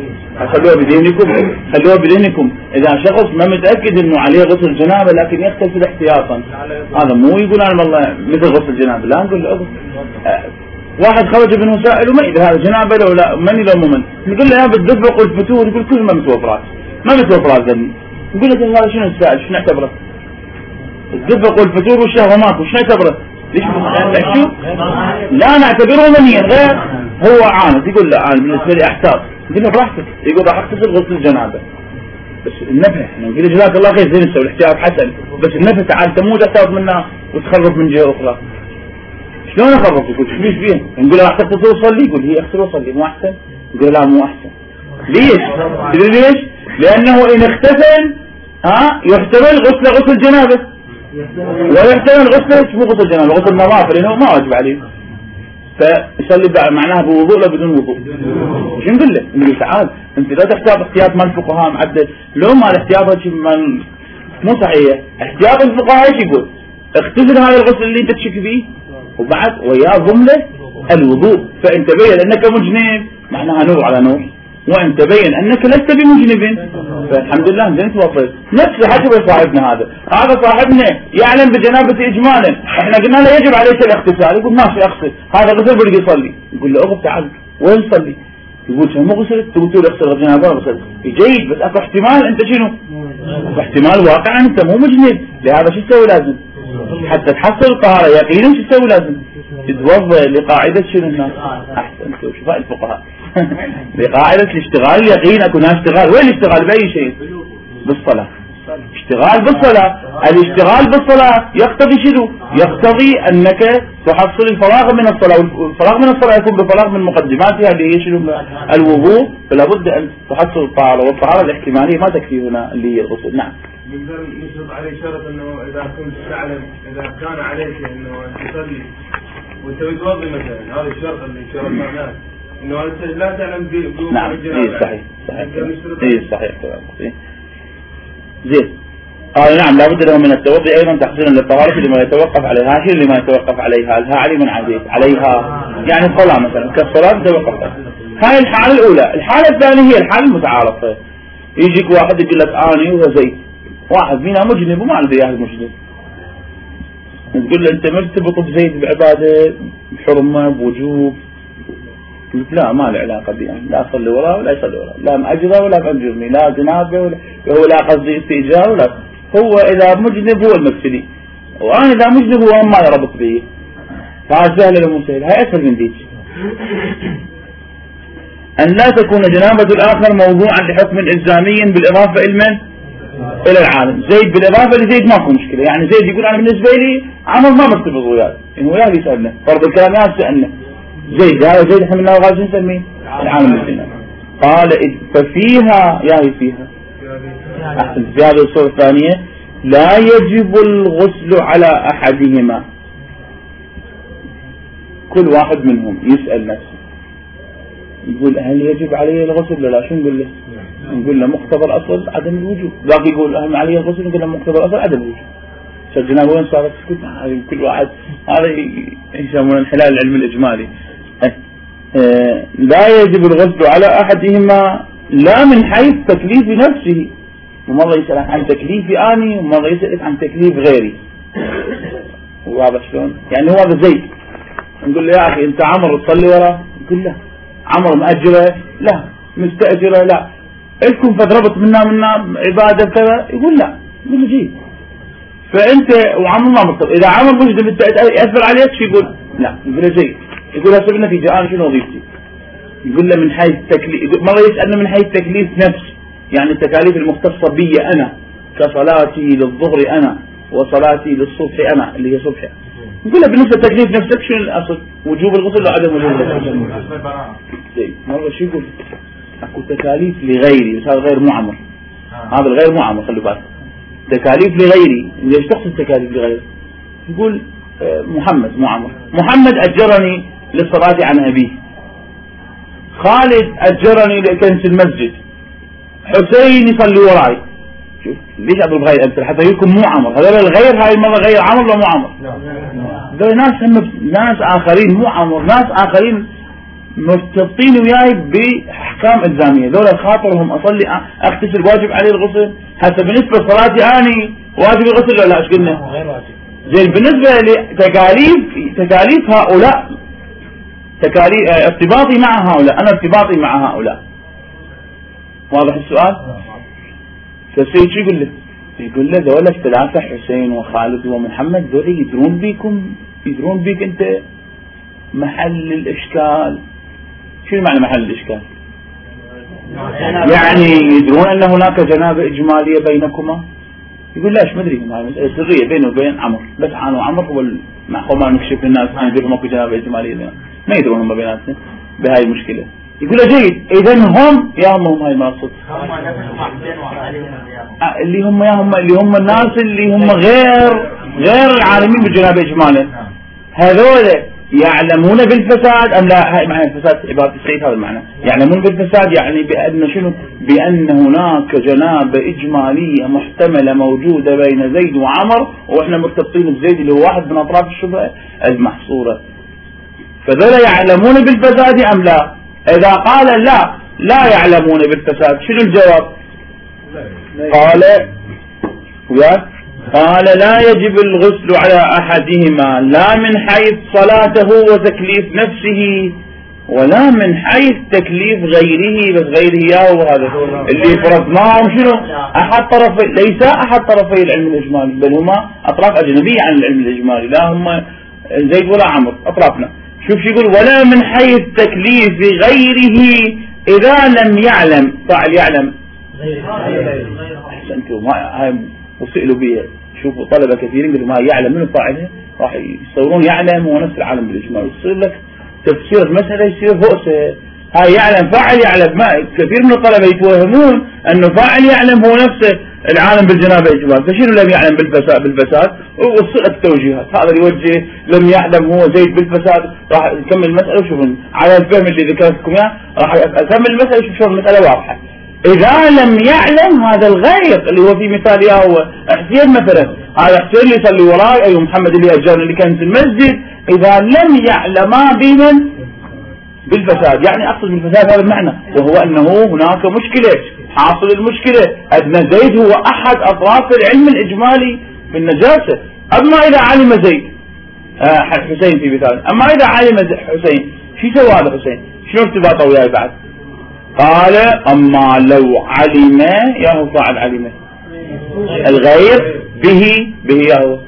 خلوها بدينكم خلوها بدينكم. إذا شخص ما متأكد إنه عليه غسل جنابة لكن يغتسل احتياطا، هذا مو يقول أنا والله مثل غسل جنابة، لا نقول له أه واحد خرج منه سائل وما يدري هذا جنابة لو لا مني لو مؤمن، نقول له يا بالدفق والفتور، يقول كل ما متوفرات ما متوفرات ذني، نقول له هذا شنو السائل شنو نعتبره؟ الدفق والفتور والشهوة ماكو شنو نعتبره؟ ليش شو؟ لا نعتبره منيا غير هو عانس، يقول لا أنا بالنسبة لي أحتاط، يقول له براحتك، يقول راح اغتسل غسل الجنابة بس النفع نقول جزاك الله خير زين تسوي الاحتياط حسن، بس النفع تعال تمو تحتاط منها وتخرب من جهة أخرى. شلون أخرب؟ يقول شو ليش فيه؟ نقول له راح تغتسل وصلي، يقول هي اغتسل وصلي مو أحسن؟ يقول لا مو أحسن. ليش؟ يقول ليش؟ لأنه إن اغتسل ها يحتمل غسل غسل جنابه ويحتمل غسل مو غسل جنابه غسل نظافة لأنه ما واجب عليه، فيصلي معناها بوضوء لا بدون وضوء. شو نقول له؟ نقول تعال انت لا تحتاط احتياط مال الفقهاء معدل، لو ما الاحتياط مال مو صحيح. احتياط الفقهاء ايش يقول؟ اغتسل هذا الغسل اللي انت تشك فيه وبعد وياه ضمنه الوضوء، فان تبين انك مجنب معناها نور على نور، وان تبين انك لست بمجنب فالحمد لله زين توفيت. نفس حسب صاحبنا هذا هذا صاحبنا يعلم بجنابة اجمالا، احنا قلنا له يجب عليك الاغتسال، يقول ماشي اغسل هذا غسل بدي يصلي، يقول له اغسل تعال وين تصلي؟ يقول شو مو غسلت؟ تقول له اغسل جنابه غسل جيد بس اكو احتمال انت شنو؟ اكو احتمال واقعا انت مو مجنب، لهذا شو تسوي لازم؟ حتى تحصل الطهارة يقينا شو تسوي لازم؟ تتوضا لقاعدة شنو الناس؟ احسن شوف الفقهاء لقاعدة الاشتغال اليقين اكو ناس اشتغال، وين الاشتغال بأي شيء؟ بالصلاة. اشتغال بالصلاة، الاشتغال بالصلاة يقتضي شنو؟ يقتضي انك تحصل الفراغ من الصلاة، والفراغ من الصلاة يكون بفراغ من مقدماتها اللي هي شنو؟ الوضوء، فلا بد ان تحصل الطهارة، والطهارة الاحتمالية ما تكفي هنا اللي هي الغسل. نعم. نقدر نشرط عليه شرط انه اذا كنت تعلم اذا كان عليك انه ان تصلي وانت بتوضي مثلا، هذا الشرط اللي شرطناه انه انت لا تعلم بدون نعم اي صحيح صحيح اي صحيح إيه. زين قال نعم لابد له من التوضي ايضا تحصيلا للطهارة لما يتوقف عليها، شيء لما يتوقف عليها لها علي من عزيز عليها يعني الصلاة مثلا كالصلاة تتوقف. هاي الحالة الاولى. الحالة الثانية هي الحالة المتعارفة، يجيك واحد يقول لك اني وهو زيد، واحد فينا مجنب وما عنده اياه مجنب، تقول له انت مرتبط بزيد بعبادة بحرمة بوجوب، لا ما له علاقة بي، لا أصلي وراه ولا يصلي وراه، لا مأجره ولا مأجرني، لا جنابه ولا هو لا قصدي استئجار ولا هو إذا مجنب هو المفسدي، وأنا إذا مجنب هو ما يربط بي، فهذا سهل ولا مو سهل؟ هاي أسهل من ديك. أن لا تكون جنابة الآخر موضوعا لحكم إلزامي بالإضافة إلى إلى العالم. زيد بالإضافة لزيد ماكو مشكلة، يعني زيد يقول أنا بالنسبة لي عمر ما مرتبط وياه، إنه وياه يسألنا فرض الكلام يا سألنا زيد، هذا زيد احنا منه غازي نسميه العالم المسلم. قال ففيها ياهي فيها أحسن في هذه الصورة الثانية لا يجب الغسل على أحدهما، كل واحد منهم يسأل نفسه يقول هل يجب علي الغسل ولا لا؟ شو نقول له؟ نقول له مقتضى الأصل عدم الوجوب، باقي يقول هل علي الغسل؟ نقول له مقتضى الأصل عدم الوجوب. سجلنا وين صارت سكوت؟ كل واحد هذا يسمونه انحلال العلم الإجمالي. أه لا يجب الغسل على أحدهما لا من حيث تكليف نفسه، ومرة يسألك عن تكليفي أني ومرة يسألك عن تكليف غيري، واضح شلون؟ يعني هو هذا زيد نقول له يا أخي أنت عمر تصلي وراه؟ يقول لا. عمر مأجره؟ لا. مستأجره؟ لا. لكم فضربت منا منا عبادة كذا؟ يقول لا. يقول له جيد. فأنت وعمر ما مرتبط، إذا عمر مجد أنت يأثر عليك شو يقول؟ لا. يقول له جيد. يقول هسه بالنتيجة أنا شنو وظيفتي؟ يقول له من حيث تكليف، مرة يسألنا من حيث تكليف نفس، يعني التكاليف المختصة بي أنا كصلاتي للظهر أنا وصلاتي للصبح أنا اللي هي صبح. يقول له بالنسبة لتكليف نفسك شنو الأصل؟ وجوب الغسل ولا عدم وجوب الغسل؟ زين مرة شو يقول؟ أكو تكاليف لغيري، بس هذا غير مو عمر. هذا الغير مو عمر خلوا بالك. تكاليف لغيري، ليش تقصد تكاليف لغيري؟ يقول محمد مو عمر. محمد أجرني للصلاة عن أبيه. خالد أجرني لكنس المسجد. حسين يصلي وراي. شوف ليش أضرب غير أمثل حتى يكون مو عمر، هذول الغير هاي المرة غير عمر ولا مو عمر؟ هذول ناس هم ناس آخرين مو عمر، ناس آخرين مرتبطين وياي بأحكام إلزامية، ذولا خاطرهم أصلي أغتسل واجب عليه الغسل، حتى بالنسبة لصلاتي أني واجب الغسل ولا إيش قلنا؟ غير واجب. زين بالنسبة لتكاليف تكاليف هؤلاء، تكاليف ارتباطي مع هؤلاء، أنا ارتباطي مع هؤلاء. واضح السؤال؟ فالسيد شو يقول له؟ يقول له ذولا الثلاثة حسين وخالد ومحمد ذولا يدرون بيكم، يدرون بيك أنت محل الإشكال. شو معنى محل الإشكال؟ يعني يدرون أن هناك جنابة إجمالية بينكما؟ يقول لاش ما أدري، سرية بينه وبين عمر، بس أنا وعمر هو المعقول ما نكشف للناس عن ماكو جنابة إجمالية، ما يدرون هم بيناتنا بهاي المشكلة. يقول له جيد، إذا هم يا هم هم هاي المقصود اللي هم يا هم اللي هم الناس اللي هم غير غير العالمين بالجنابة إجمالا، هذول يعلمون بالفساد أم لا؟ هاي معنى الفساد عبارة السيد، هذا المعنى يعلمون بالفساد، يعني بأن شنو؟ بأن هناك جنابة إجمالية محتملة موجودة بين زيد وعمر، وإحنا مرتبطين بزيد اللي هو واحد من أطراف الشبهة المحصورة. فذولا يعلمون بالفساد أم لا؟ إذا قال لا لا يعلمون بالفساد، شنو الجواب؟ قال وياك قال لا يجب الغسل على أحدهما لا من حيث صلاته وتكليف نفسه ولا من حيث تكليف غيره، بس غيره يا وهذا اللي فرضناهم شنو؟ أحد طرفي، ليس أحد طرفي العلم الإجمالي، بل هما أطراف أجنبية عن العلم الإجمالي، لا هم زيد ولا عمر أطرافنا. شوف شو يقول؟ ولا من حيث تكليف غيره إذا لم يعلم. فاعل يعلم أحسنتم، هاي وسئلوا بها. شوفوا طلبة كثيرين قالوا ما يعلم من فاعله راح يصورون يعلم هو نفس العالم بالإجمال، يصير لك تفسير المسألة يصير هؤسة. هاي يعلم فاعل يعلم، ما كثير من الطلبة يتوهمون أنه فاعل يعلم هو نفسه العالم بالجنابة إجمال، فشنو لم يعلم بالفساد؟ بالفساد وصلت التوجيهات، هذا اللي يوجه لم يعلم هو زيد بالفساد. راح نكمل المسألة وشوفوا على الفهم اللي ذكرتكم اياه، راح أكمل المسألة وشوف شو المسألة واضحة. إذا لم يعلم هذا الغير اللي هو في مثال هو حسين مثلا، هذا حسين اللي يصلي وراي أيوه محمد اللي أجارنا اللي كان في المسجد، إذا لم يعلما بمن بالفساد، يعني أقصد بالفساد هذا المعنى، وهو أنه هناك مشكلة، حاصل المشكلة أن زيد هو أحد أطراف العلم الإجمالي بالنجاسة. أما إذا علم زيد آه حسين في مثال، أما إذا علم حسين شو سوى هذا حسين؟ شنو ارتباطه وياي بعد؟ قال أما لو علم يا هو فاعل علم الغير به به يا هو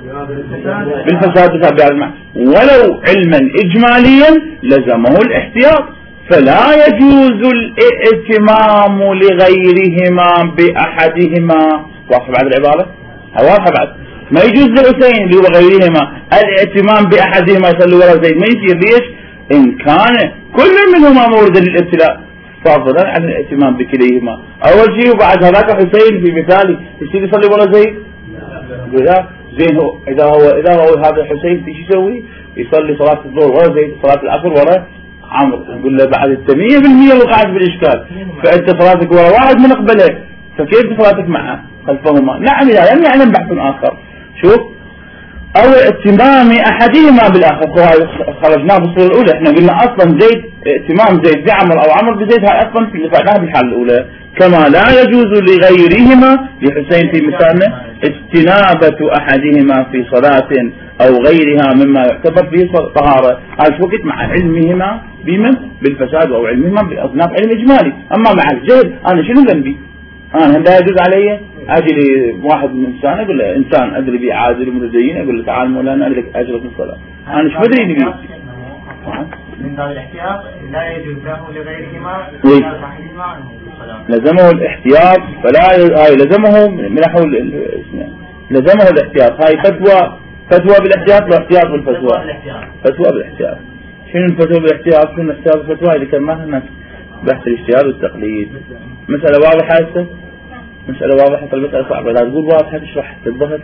بالفساد بهذا المعنى، ولو علما إجماليا لزمه الاحتياط، فلا يجوز الائتمام لغيرهما بأحدهما. واضح بعد العبارة؟ واضح بعد ما يجوز لحسين اللي هو غيرهما الائتمام بأحدهما يصلي وراء زيد، ما يصير. ليش؟ إن كان كل منهما موردا للابتلاء فضلا عن الائتمام بكليهما. أول شيء وبعد هذاك حسين في مثالي يصير يصلي وراء زيد؟ لا. زين هو إذا هو إذا هو هذا حسين في شو يسوي؟ يصلي صلاة الظهر وراء زيد، صلاة العصر وراء عمرو، نقول له بعد التمية بالمية وقعت بالإشكال، فأنت صلاتك وراء واحد من قبله، فكيف صلاتك معه خلفهما؟ نعم لا لم يعلم بحث آخر. شوف أو ائتمام أحدهما بالآخر، خرجناه بالصورة الأولى، احنا قلنا أصلا زيد ائتمام زيد بعمر أو عمر بزيد، هاي أصلا في اللي فعلناها بالحالة الأولى. كما لا يجوز لغيرهما لحسين في مثالنا استنابة أحدهما في صلاة أو غيرها مما يعتبر فيه طهارة، هذا وقت مع علمهما بمن بالفساد أو علمهما بأصناف علم إجمالي. أما مع الجهل أنا شنو ذنبي؟ أنا لا يجوز علي أجي لي واحد من إنسان أقول له إنسان أدري بي عادل متدين، أقول له تعال مولانا أدري أجرك الصلاة، أنا مش بدري نبي من باب الاحتياط لا يجوز له لغيرهما لزمه الاحتياط، فلا هاي لزمه من حول لزمه الاحتياط. هاي فتوى فتوى بالاحتياط واحتياط بالفتوى، فتوى بالاحتياط. شنو الفتوى بالاحتياط؟ شنو الاحتياط بالفتوى؟ اللي كان ما هناك بحث الاجتهاد والتقليد. مسألة واضحة هسه؟ مسألة واضحة؟ المسألة صعبة، لا تقول واضحة تشرح تضبط.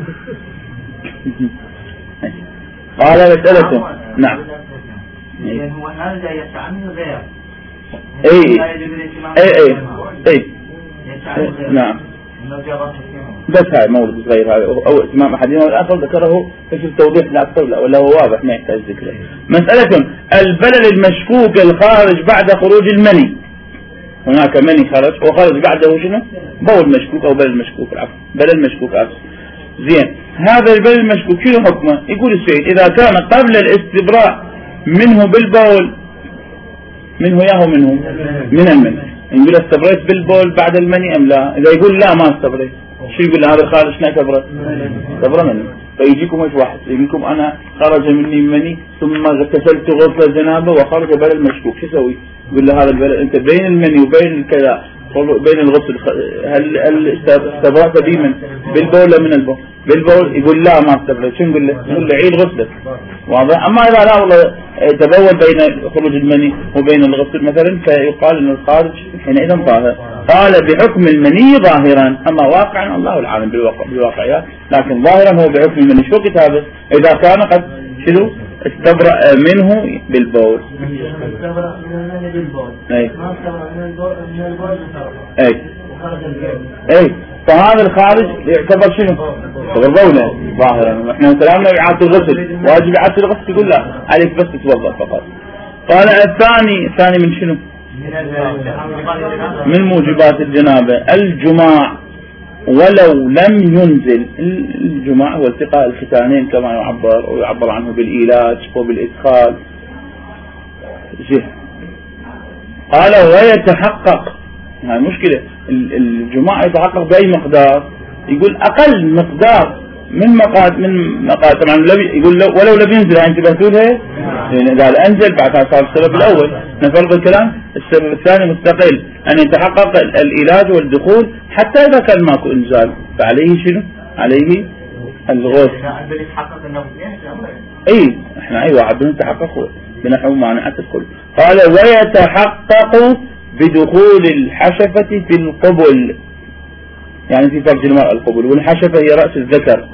قال مسألة نعم. هو هذا يستعمل غير اي اي اي اي نعم بس هاي مولد صغير هذا أو إتمام أحدهما والآخر ذكره في التوضيح لا أكثر ولا هو واضح ما يحتاج ذكره. مسألة البلل المشكوك الخارج بعد خروج المني، هناك مني خرج وخرج بعده شنو؟ بول مشكوك أو بلل مشكوك العفو بلل مشكوك عفو. زين هذا البلل المشكوك شنو حكمه؟ يقول السيد إذا كان قبل الاستبراء منه بالبول منه ياهو منه من المني، يقول استبريت بالبول بعد المني أم لا؟ إذا يقول لا ما استبريت شو يقول هذا خارج شنو استبرت؟ استبرى مني. فيجيكم ايش واحد يقولكم أنا خرج مني مني ثم اغتسلت غسل الجنابة وخرج بلل مشكوك شو يسوي؟ يقول له هذا البلل أنت بين المني وبين كذا بين الغسل هل هل استبرأت بي من بالبول ولا من البول؟ بالبول يقول لا ما استبريت شو نقول له؟ نقول له عيد غسلك واضح. أما إذا لا والله تبول بين خروج المني وبين الغسل مثلا فيقال إنه الخارج حينئذ طاهر. قال بحكم المني ظاهرا، أما واقعا الله العالم بالواقع بالواقعيات، لكن ظاهرا هو بحكم المني. شو كتابه؟ إذا كان قد شنو استبرأ منه بالبول. استبرأ من المني بالبول. أي. ما استبرأ من البول من البول أي. وخرج الجيب. أي. فهذا الخارج يعتبر شنو؟ يعتبر بوله ظاهرا. احنا كلامنا إعادة الغسل، واجب إعادة الغسل يقول لا عليك بس تتوضأ فقط. قال الثاني الثاني من شنو؟ من موجبات الجنابة الجماع ولو لم ينزل. الجماع هو التقاء الختانين كما يعبر ويعبر عنه بالإيلاج وبالإدخال. قال ويتحقق، هاي مشكلة، الجماع يتحقق بأي مقدار؟ يقول أقل مقدار من مقاد من مقاد طبعا يقول ولو لم ينزل. انتبهتوا لها؟ يعني إذا أنزل بعدها صار السبب الأول. نفرض الكلام السبب الثاني مستقل أن يتحقق العلاج والدخول حتى إذا كان ماكو إنزال فعليه شنو؟ عليه الغسل. إيه إحنا أي واحد بنتحقق بنحو مانعة الكل. قال ويتحقق بدخول الحشفة في القبل، يعني في فرج المرأة القبل، والحشفة هي رأس الذكر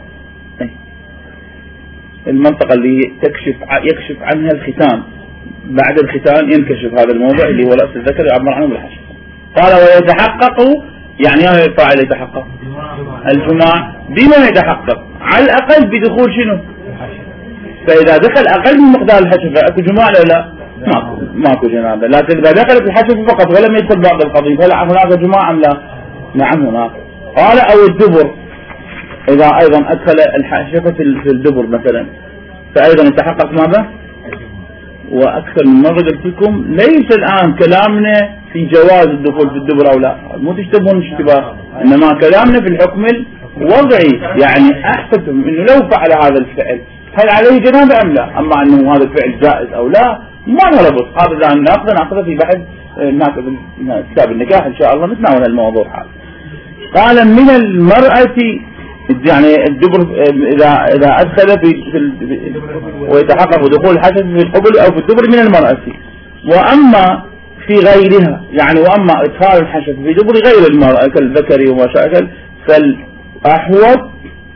المنطقة اللي تكشف يكشف عنها الختان، بعد الختان ينكشف هذا الموضع اللي هو رأس الذكر يعبر عنه بالحشفة. قال ويتحقق يعني هذا الفاعل يتحقق الجماع بما يتحقق على الأقل بدخول شنو؟ فإذا دخل أقل من مقدار الحشفة أكو جماع لا لا ماكو ماكو جنابة. لكن إذا دخلت الحشفة فقط ولم يدخل بعض القضيب هل هناك جماع أم لا؟ نعم هناك. قال أو الدبر، إذا أيضا أدخل الحشفة في الدبر مثلا فأيضا يتحقق ماذا؟ وأكثر من مرة قلت لكم ليس الآن كلامنا في جواز الدخول في الدبر أو لا، مو تشتبهون اشتباه، إنما كلامنا في الحكم الوضعي. يعني أحسبتم إنه لو فعل هذا الفعل هل عليه جنابة أم لا؟ أما أنه هذا الفعل جائز أو لا ما نربط. هذا إذا نأخذ نأخذ في بحث ناخذ كتاب النكاح إن شاء الله نتناول الموضوع هذا. قال من المرأة يعني الدبر إذا إذا أدخل في, في ويتحقق دخول الحشفة في القبل أو في الدبر من المرأة. وأما في غيرها يعني وأما إدخال الحشفة في دبر غير المرأة كالذكر وما شاكل فالأحوط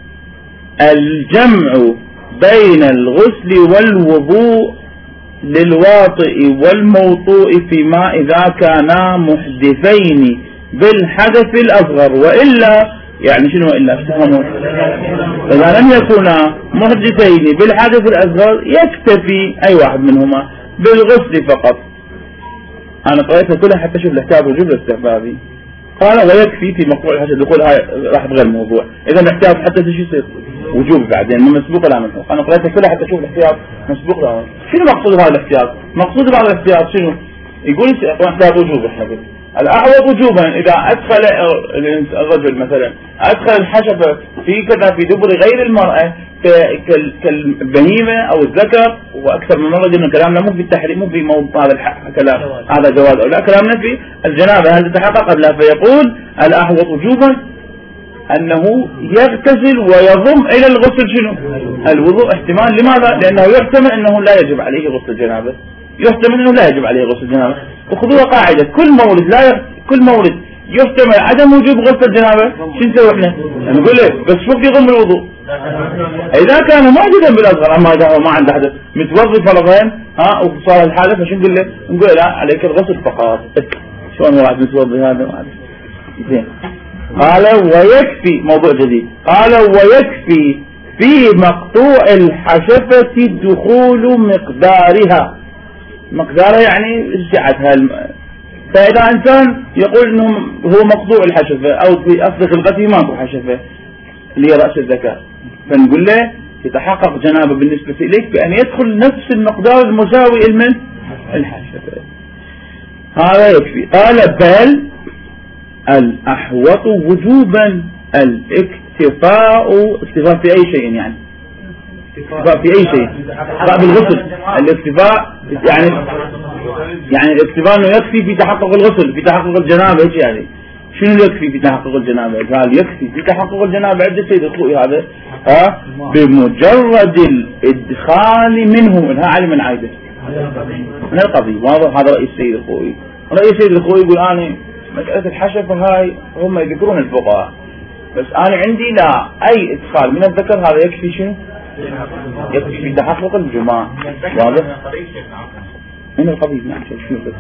الجمع بين الغسل والوضوء للواطئ والموطوء فيما إذا كانا محدثين بالحدث الأصغر، وإلا يعني شنو إلا استفهموا إذا لم يكونا محدثين بالحدث الأصغر يكتفي أي واحد منهما بالغسل فقط. أنا قرأتها كلها حتى أشوف الاحتياط وجوب الاستحبابي. قال ويكفي في مقطوع الحشد دخول هاي راح تغير الموضوع. إذا الاحتياط حتى شو يصير وجوب بعدين من مسبوق لا مسبوق. أنا قرأتها كلها حتى أشوف الاحتياط مسبوق لا. شنو مقصود هذا الاحتياط؟ مقصود هذا الاحتياط شنو؟ يقول احتياط وجوب. إحنا قلنا الأحوط وجوبا إذا أدخل الرجل مثلا أدخل الحشفة في كذا في دبر غير المرأة كالبهيمة أو الذكر، وأكثر من مرة قلنا كلامنا مو في التحريم مو في موضوع هذا الكلام هذا جواز أو لا، كلامنا في الجنابة هل تتحقق قبلها. فيقول الأحوط وجوبا أنه يغتسل ويضم إلى الغسل شنو؟ الوضوء. احتمال لماذا؟ لأنه يحتمل أنه لا يجب عليه غسل الجنابة، يحتمل أنه لا يجب عليه غسل الجنابة. وخذوها قاعدة كل مورد لا ي... كل مورد يحتمل عدم وجوب غسل الجنابة شو نسوي احنا؟ نقول له بس شوف يضم الوضوء إذا كان موجودا بالأصغر. أما إذا هو ما عنده حدث متوضي فرضين ها وصار الحالة فشو نقول له؟ نقول لا عليك الغسل فقط. شلون واحد متوضي هذا؟ زين قال ويكفي موضوع جديد، قال ويكفي في مقطوع الحشفة دخول مقدارها. مقدارها يعني سعتها الم... فإذا إنسان يقول إنه هو مقطوع الحشفة أو في أصل خلقته ماكو حشفة اللي هي رأس الذكر، فنقول له يتحقق جنابه بالنسبة إليك بأن يدخل نفس المقدار المساوي من الحشفة. هذا يكفي. قال بل الأحوط وجوبا الاكتفاء، اكتفاء في أي شيء يعني اكتفاء في أي شيء، اكتفاء بالغسل، الاكتفاء يعني يعني الاكتفاء انه يكفي في تحقق الغسل، في تحقق الجنابة. ايش يعني؟ شنو يكفي في تحقق الجنابة؟ قال يكفي في تحقق الجنابة عدة سيد الخوي هذا ها بمجرد الادخال منه، انها علي من عايده من القضية. واضح؟ هذا رأي السيد الخوي. رأي السيد الخوي يقول انا مسألة الحشفة هاي هم يذكرون الفقهاء، بس انا عندي لا، اي ادخال من الذكر هذا يكفي. شنو يكفي في تحقق الجماع. واضح؟ من القضيب. نعم. شنو بس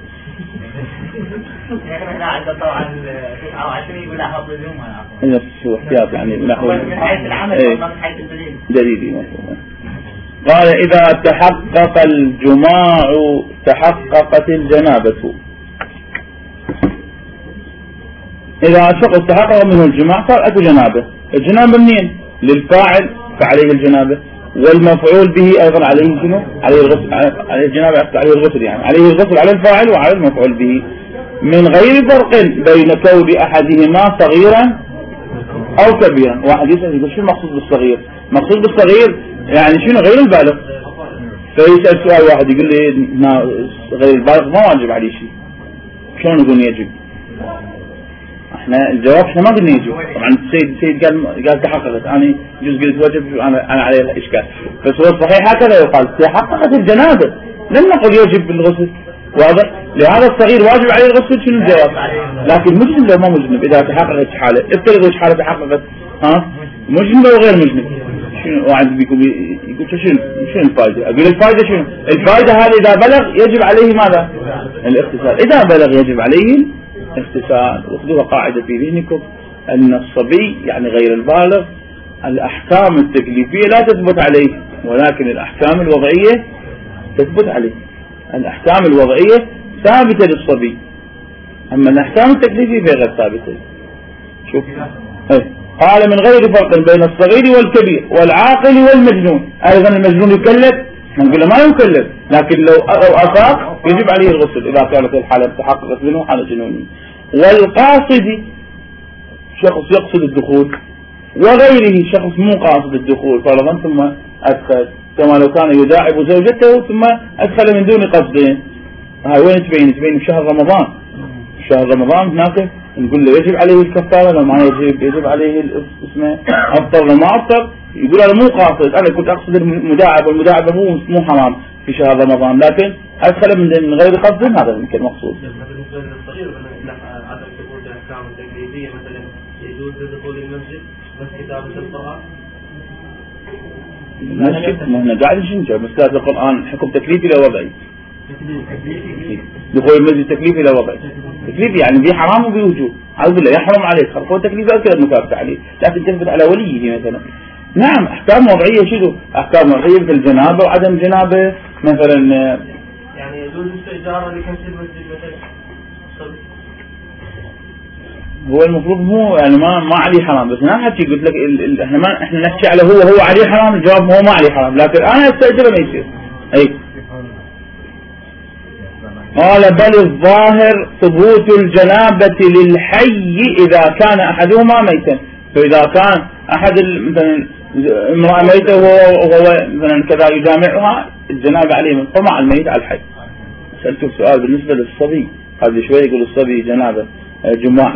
لا عنده طبعا تسعة وعشرين يقول احفظ الجمعة. ايه شو احتياط يعني من حيث العمل من حيث الدليل. دليلي. قال إذا تحقق الجماع تحققت الجنابة. إذا شخص تحقق منه الجماع صار أكو جنابة. الجنابة منين؟ للفاعل فعليه الجنابة، والمفعول به أيضا عليه شنو؟ عليه الغسل، عليه الجنابة عليه الغسل، يعني عليه الغسل على الفاعل وعلى المفعول به، من غير فرق بين كون أحدهما صغيرا أو كبيرا. واحد يسأل يقول شو المقصود بالصغير؟ مقصود بالصغير يعني شنو؟ غير البالغ. فيسأل سؤال واحد يقول لي غير البالغ ما واجب عليه شيء، شلون نقول يجب؟ احنا الجواب احنا ما قلنا يجب. طبعا السيد السيد قال قال تحققت، انا جزء قلت وجب، انا انا عليه الاشكال، بس هو الصحيح هكذا يقال تحققت الجنابه، لم نقل يجب بالغسل. واضح؟ لهذا الصغير واجب عليه الغسل. شنو الجواب؟ لكن مجنب لو ما مجنب اذا تحققت حاله، افترض ايش حاله تحققت، ها مجنب او غير مجنب؟ شنو واحد بيقول يقول شنو شنو الفائده؟ اقول الفائده شنو؟ الفائده هذه اذا بلغ يجب عليه ماذا؟ الاغتسال. اذا بلغ يجب عليه اغتسال. واخذوها قاعده في ذهنكم ان الصبي يعني غير البالغ الاحكام التكليفيه لا تثبت عليه، ولكن الاحكام الوضعيه تثبت عليه. الاحكام الوضعيه ثابته للصبي، اما الاحكام التكليفيه غير ثابته. شوف ايه قال من غير فرق بين الصغير والكبير والعاقل والمجنون. ايضا المجنون يكلف؟ نقول له ما يكلف، لكن لو افاق يجب عليه الغسل اذا كانت الحاله تحققت منه حاله جنونيه. والقاصد شخص يقصد الدخول، وغيره شخص مو قاصد الدخول فرضا ثم ادخل، كما لو كان يداعب زوجته ثم ادخل من دون قصد. هاي وين تبين؟ تبين بشهر رمضان. شهر رمضان هناك نقول له يجب عليه الكفاره، لو ما يجب يجب عليه اسمه افطر لو ما افطر يقول انا مو قاصد، انا كنت اقصد المداعب، والمداعبه مو مو حرام في شهر رمضان، لكن ادخل من غير قصد هذا يمكن مقصود. بالنسبه للصغير عدم ثبوت الاحكام التكليفيه مثلا يجوز دخول المسجد بس كتابه القران. المسجد ما احنا قاعد نشوف مسألة القران حكم تكليفي لا وضعي. دخول المسجد تكليفي لا وضعي. تكليفي يعني بيه حرام وبيه وجوب. عاوز بالله يحرم عليك خلقه تكليفي اكثر مكافأة عليه، لكن تثبت على وليه مثلا. نعم احكام وضعيه. شنو احكام وضعيه؟ مثل الجنابه وعدم جنابه مثلا. يعني يجوز الاستئجار لكنس المسجد مثلا. هو المفروض مو يعني ما ما عليه حرام، بس انا حكي قلت لك ال ال احنا ما احنا نحكي على هو هو عليه حرام، الجواب هو ما عليه حرام، لكن انا استاجره ما يصير. اي قال بل الظاهر ثبوت الجنابة للحي إذا كان أحدهما ميتا. فإذا كان أحد مثلا امرأة ميتة وهو مثلا كذا يجامعها الجنابة عليه من طمع الميت على الحي. سألته سؤال بالنسبة للصبي، قبل شوي يقول الصبي جنابة جماع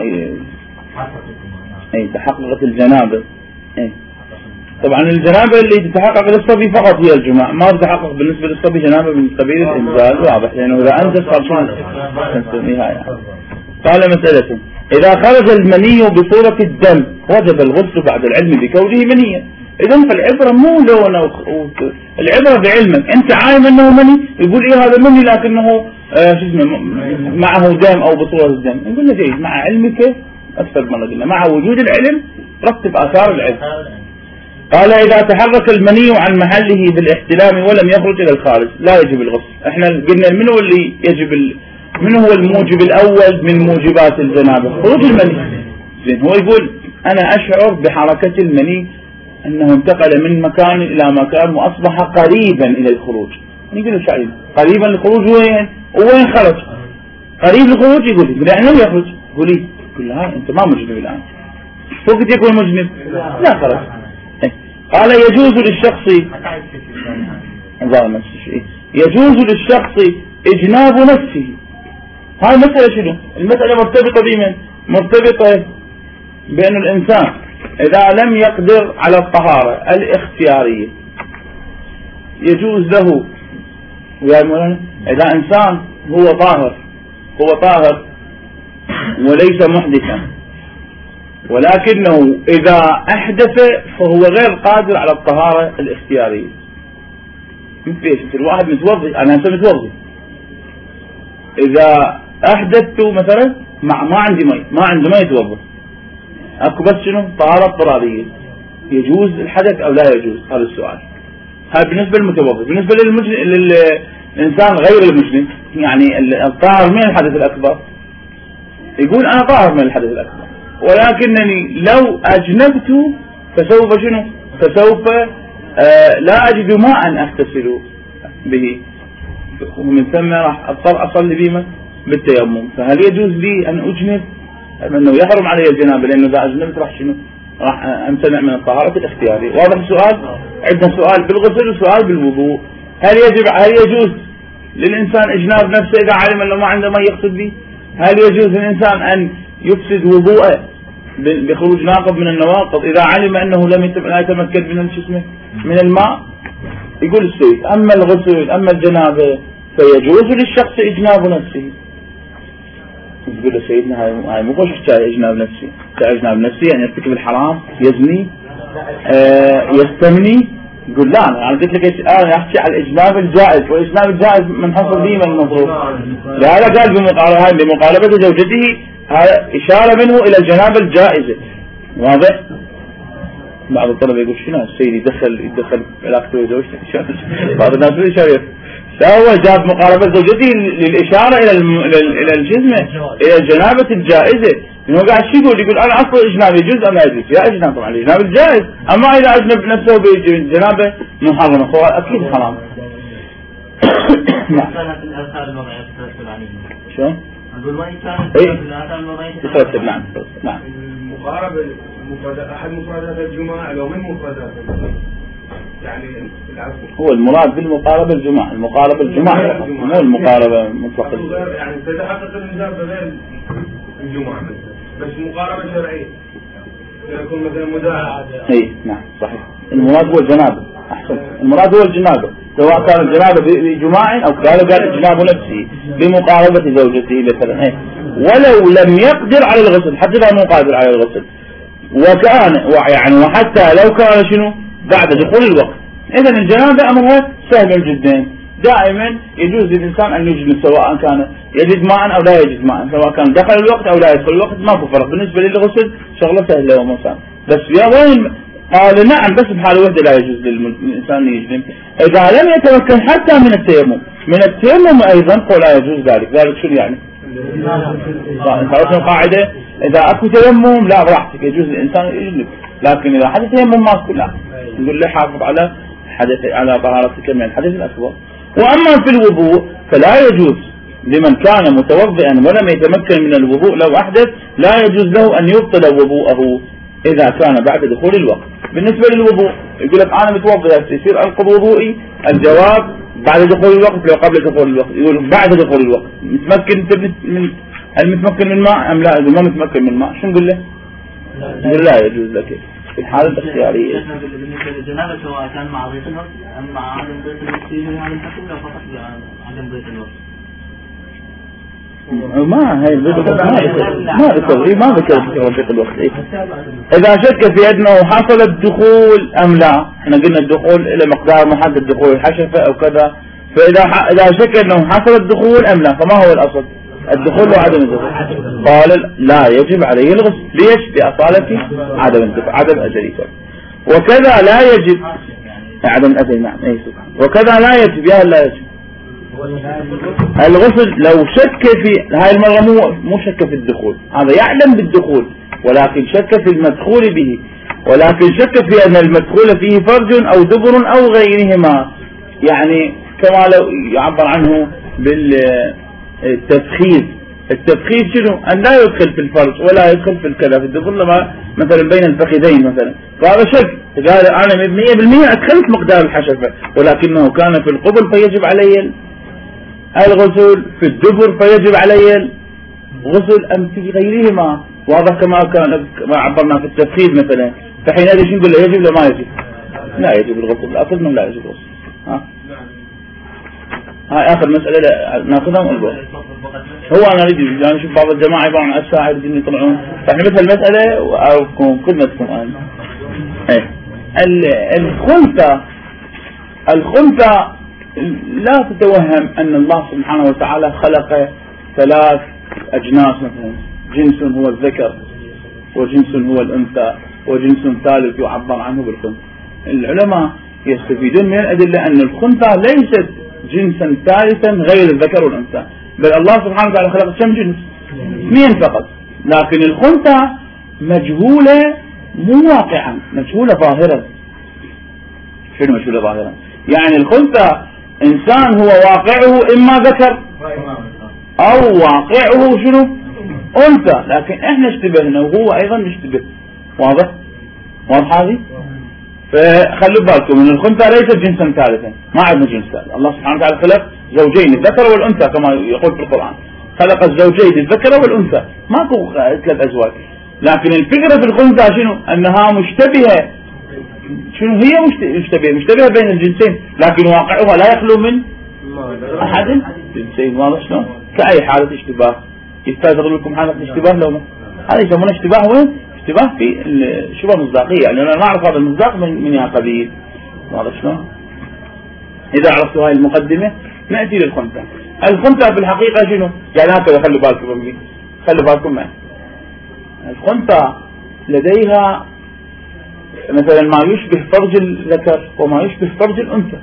اي تحققت الجنابة. اي طبعا الجنابة اللي تتحقق للصبي فقط هي الجماع، ما تتحقق بالنسبة للصبي جنابة من قبيل الإنزال. واضح لأنه إذا أنزل صار شنو نسميها يعني. قال مسألة إذا خرج المني بصورة الدم وجب الغسل بعد العلم بكونه منيا. إذا فالعبرة مو لونه، العبرة بعلمك. أنت عالم أنه مني، يقول إيه هذا مني لكنه آه شو اسمه معه دم أو بصورة الدم، نقول له جيد مع علمك أكثر مرة قلنا مع وجود العلم رتب آثار العلم. قال إذا تحرك المني عن محله بالاحتلام ولم يخرج إلى الخارج لا يجب الغسل. احنا قلنا من هو اللي يجب ال... من هو الموجب الأول من موجبات الجنابة؟ خروج المني. زين هو يقول أنا أشعر بحركة المني أنه انتقل من مكان إلى مكان وأصبح قريبا إلى الخروج. يقول له شعيب قريبا للخروج وين؟ وين خرج؟ قريب للخروج يقول لي يعني لم يخرج. يقول لي يقول له أنت ما مجنب الآن. وقت يكون مجنب؟ لا خرج. قال يجوز للشخص يجوز للشخص إجناب نفسه. هاي مسألة شنو؟ المسألة مرتبطة بمن؟ مرتبطة بأن الإنسان إذا لم يقدر على الطهارة الاختيارية يجوز له ويا مولانا إذا إنسان هو طاهر هو طاهر وليس محدثا ولكنه إذا أحدث فهو غير قادر على الطهارة الاختيارية. مثل إيش؟ مثل واحد متوضي أنا هسه متوضي إذا أحدثت مثلا مع ما عندي مي ما عندي مي يتوضا أكو بس شنو طهارة اضطرارية يجوز الحدث أو لا يجوز؟ هذا السؤال. هذا بالنسبة للمتوضي. بالنسبة للمجن... للإنسان غير المجنب يعني الطاهر من الحدث الأكبر يقول أنا طاهر من الحدث الأكبر ولكنني لو أجنبت فسوف شنو فسوف آه لا أجد ماء أغتسل به ومن ثم راح أضطر أصلي بما بالتيمم. فهل يجوز لي أن أجنب أنه يحرم علي الجنابة لأنه إذا أجنبت راح شنو راح أمتنع من الطهارة الاختيارية. واضح السؤال؟ عندنا سؤال بالغسل وسؤال بالوضوء. هل يجب هل يجوز للإنسان إجناب نفسه إذا علم أنه ما عنده ما يغسل به؟ هل يجوز للإنسان أن يفسد وضوءه بخروج ناقض من النواقض إذا علم أنه لم لا يتمكن من اسمه من الماء؟ يقول السيد أما الغسل أما الجنابة فيجوز للشخص إجناب نفسه. يقول له سيدنا هاي مو خوش تاع إجناب نفسي تاع إجناب نفسي يعني يرتكب الحرام يزني آه يستمني. يقول لا أنا قلت لك أنا أحكي على الإجناب الجائز والإجناب الجائز منحصر به من المفروض. لا قال بمقاربة بمقاربة زوجته هذا إشارة منه إلى الجنابة الجائزة. واضح؟ بعض الطلبة يقول شنو السيد يدخل يدخل علاقته وزوجته بعض الناس يشارك هو جاب مقاربة زوجته للإشارة إلى إلى الجزمة إلى الجنابة الجائزة. إنه قاعد شو يقول يقول أنا أصل إجناب يجوز أم لا يجوز؟ يا إجناب طبعا الإجناب الجائز. أما إذا أجنب نفسه بجنابة محرمة فهو أكيد حرام. نعم. شو؟ أقول وين كانت الآثار الوضعية؟ تترتب نعم نعم. المقاربة أحد مفردات الجماعة لو من مفردات يعني العفو هو المراد بالمقاربة الجماعة المقاربة الجماعة مو المقاربة مطلقة يعني تتحقق الإجابة غير الجماعة بس مقاربة شرعية يكون مثلا مداعبة. اي نعم صحيح. المراد هو الجنابة. أحسن المراد هو الجنابة سواء كان الجنابة بجماع أو قال قال إجناب نفسه بمقاربة زوجته مثلا ايه ولو لم يقدر على الغسل حتى لا مو قادر على الغسل وكان يعني وحتى لو كان شنو بعد دخول الوقت. إذا الجنابة أمرها سهل جدا. دائما يجوز للإنسان أن يجلس سواء كان يجد ماء أو لا يجد ماء سواء كان دخل الوقت أو لا يدخل الوقت ماكو فرق. بالنسبة للغسل شغلة سهلة ومسان. بس يا وين قال نعم بس بحال واحدة لا يجوز للإنسان يجنب إذا لم يتمكن حتى من التيمم. من التيمم أيضا قول لا يجوز ذلك. ذلك شنو يعني؟ خلاص القاعدة إذا أكو تيمم لا براحتك يجوز للإنسان يجنب. لكن إذا حدث تيمم ماكو لا نقول له حافظ على حدث على طهارتك من الحدث الأكبر. وأما في الوضوء فلا يجوز لمن كان متوضئا ولم يتمكن من الوضوء لو أحدث لا يجوز له أن يبطل وضوءه إذا كان بعد دخول الوقت. بالنسبة للوضوء يقول لك أنا متوضئ يصير أنقض وضوئي؟ الجواب بعد دخول الوقت لو قبل دخول الوقت. يقول بعد دخول الوقت متمكن من المتمكن من ماء أم لا؟ إذا ما متمكن من ماء شو نقول له؟ نقول لا يجوز لك في الحالة الاختيارية. بالنسبة للجنابة سواء كان مع ضيق الوقت أم مع عدم ضيق الوقت يجوز على الحكم لو فقط عدم ضيق الوقت. ما هي ما ذكر ما ذكر ضيق الوقت. إذا شك في أنه حصل الدخول أم لا احنا قلنا الدخول إلى مقدار محدد دخول الحشفة أو كذا. فإذا إذا شك أنه حصل الدخول أم لا فما هو الأصل؟ الدخول وعدم الدخول. قال لا يجب عليه الغسل. ليش؟ لأصالة عدم الدخول، عدم أجل. وكذا لا يجب عدم الأذى. نعم أي سبحان. وكذا لا يجب يا لا يجب الغسل لو شك في هاي المرة، مو مو شك في الدخول، هذا يعلم بالدخول ولكن شك في المدخول به، ولكن شك في أن المدخول فيه فرج أو دبر أو غيرهما. يعني كما لو يعبر عنه بالتفخيذ. التفخيذ شنو؟ أن لا يدخل في الفرج ولا يدخل في الكذا في الدبر، لما مثلا بين الفخذين مثلا، فهذا شك. قال أنا مية بالمية أدخلت مقدار الحشفة، ولكنه كان في القبل فيجب علي الغسل، في الدبر فيجب علي الغسل، أم في غيرهما. واضح كما كان ما عبرنا في التفخيذ مثلا. فحينئذ شو نقول له؟ يجب ولا ما يجب؟ لا يجب الغسل. الأصل من لا يجب الغسل. ها هاي آخر مسألة ناخذها ونقول. هو أنا أريد يعني أشوف بعض الجماعة يبغون على الساعة يريدون يطلعون، فإحنا مثل المسألة وأعرفكم خدمتكم الآن. إيه الخنثى، الخنثى لا تتوهم أن الله سبحانه وتعالى خلق ثلاث أجناس، مثلا جنس هو الذكر وجنس هو الأنثى وجنس ثالث يعبر عنه بالخنثى. العلماء يستفيدون من الأدلة أن الخنثى ليست جنسا ثالثا غير الذكر والأنثى، بل الله سبحانه وتعالى خلق كم جنس؟ اثنين فقط. لكن الخنثى مجهولة مو واقعا، مجهولة ظاهرا. شنو مجهولة ظاهرا؟ يعني الخنثى إنسان هو واقعه إما ذكر أو واقعه شنو؟ أنثى، لكن إحنا اشتبهنا وهو أيضا مشتبه. واضح؟ واضح هذه؟ فخلوا بالكم ان الخنثى ليست جنسا ثالثا، ما عندنا جنس ثالث. الله سبحانه وتعالى خلق زوجين الذكر والانثى كما يقول في القرآن، خلق الزوجين الذكر والانثى، ماكو ثلاث ازواج. لكن الفكرة في الخنثى شنو؟ انها مشتبهة. شنو هي مشتبهة؟ مشتبهة بين الجنسين، لكن واقعها لا يخلو من احد جنسين. واضح شلون؟ كأي حالة اشتباه. يستاذن لكم حالة اشتباه لو ما هذا يسمونه اشتباه. وين؟ اشتباه في الشبه مصداقية، يعني أنا ما أعرف هذا المصداق من من يا قبيل. واضح شلون؟ إذا عرفتوا هاي المقدمة نأتي للخنثى. الخنثى في الحقيقة شنو؟ يعني هكذا خلوا بالكم بمجي. خلوا بالكم معي. الخنثى لديها مثلا ما يشبه فرج الذكر وما يشبه فرج الأنثى،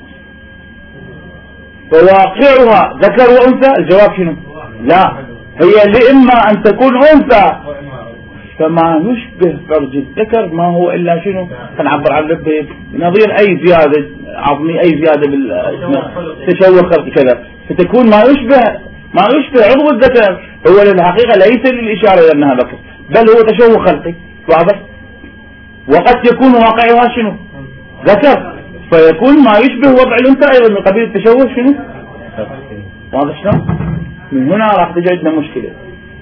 فواقعها ذكر وأنثى. الجواب شنو؟ لا، هي لإما أن تكون أنثى فما يشبه فرج الذكر ما هو إلا شنو؟ نعبر عن لبه نظير أي زيادة عظمي، أي زيادة بالتشوه خلقي كذا، فتكون ما يشبه ما يشبه عضو الذكر. هو للحقيقة ليس للإشارة إلى أنها ذكر، بل هو تشوه خلقي. واضح؟ وقد يكون واقعها شنو؟ ذكر، فيكون ما يشبه وضع الأنثى أيضا من قبيل التشوه شنو؟ واضح شلون؟ من هنا راح تجي عندنا مشكلة.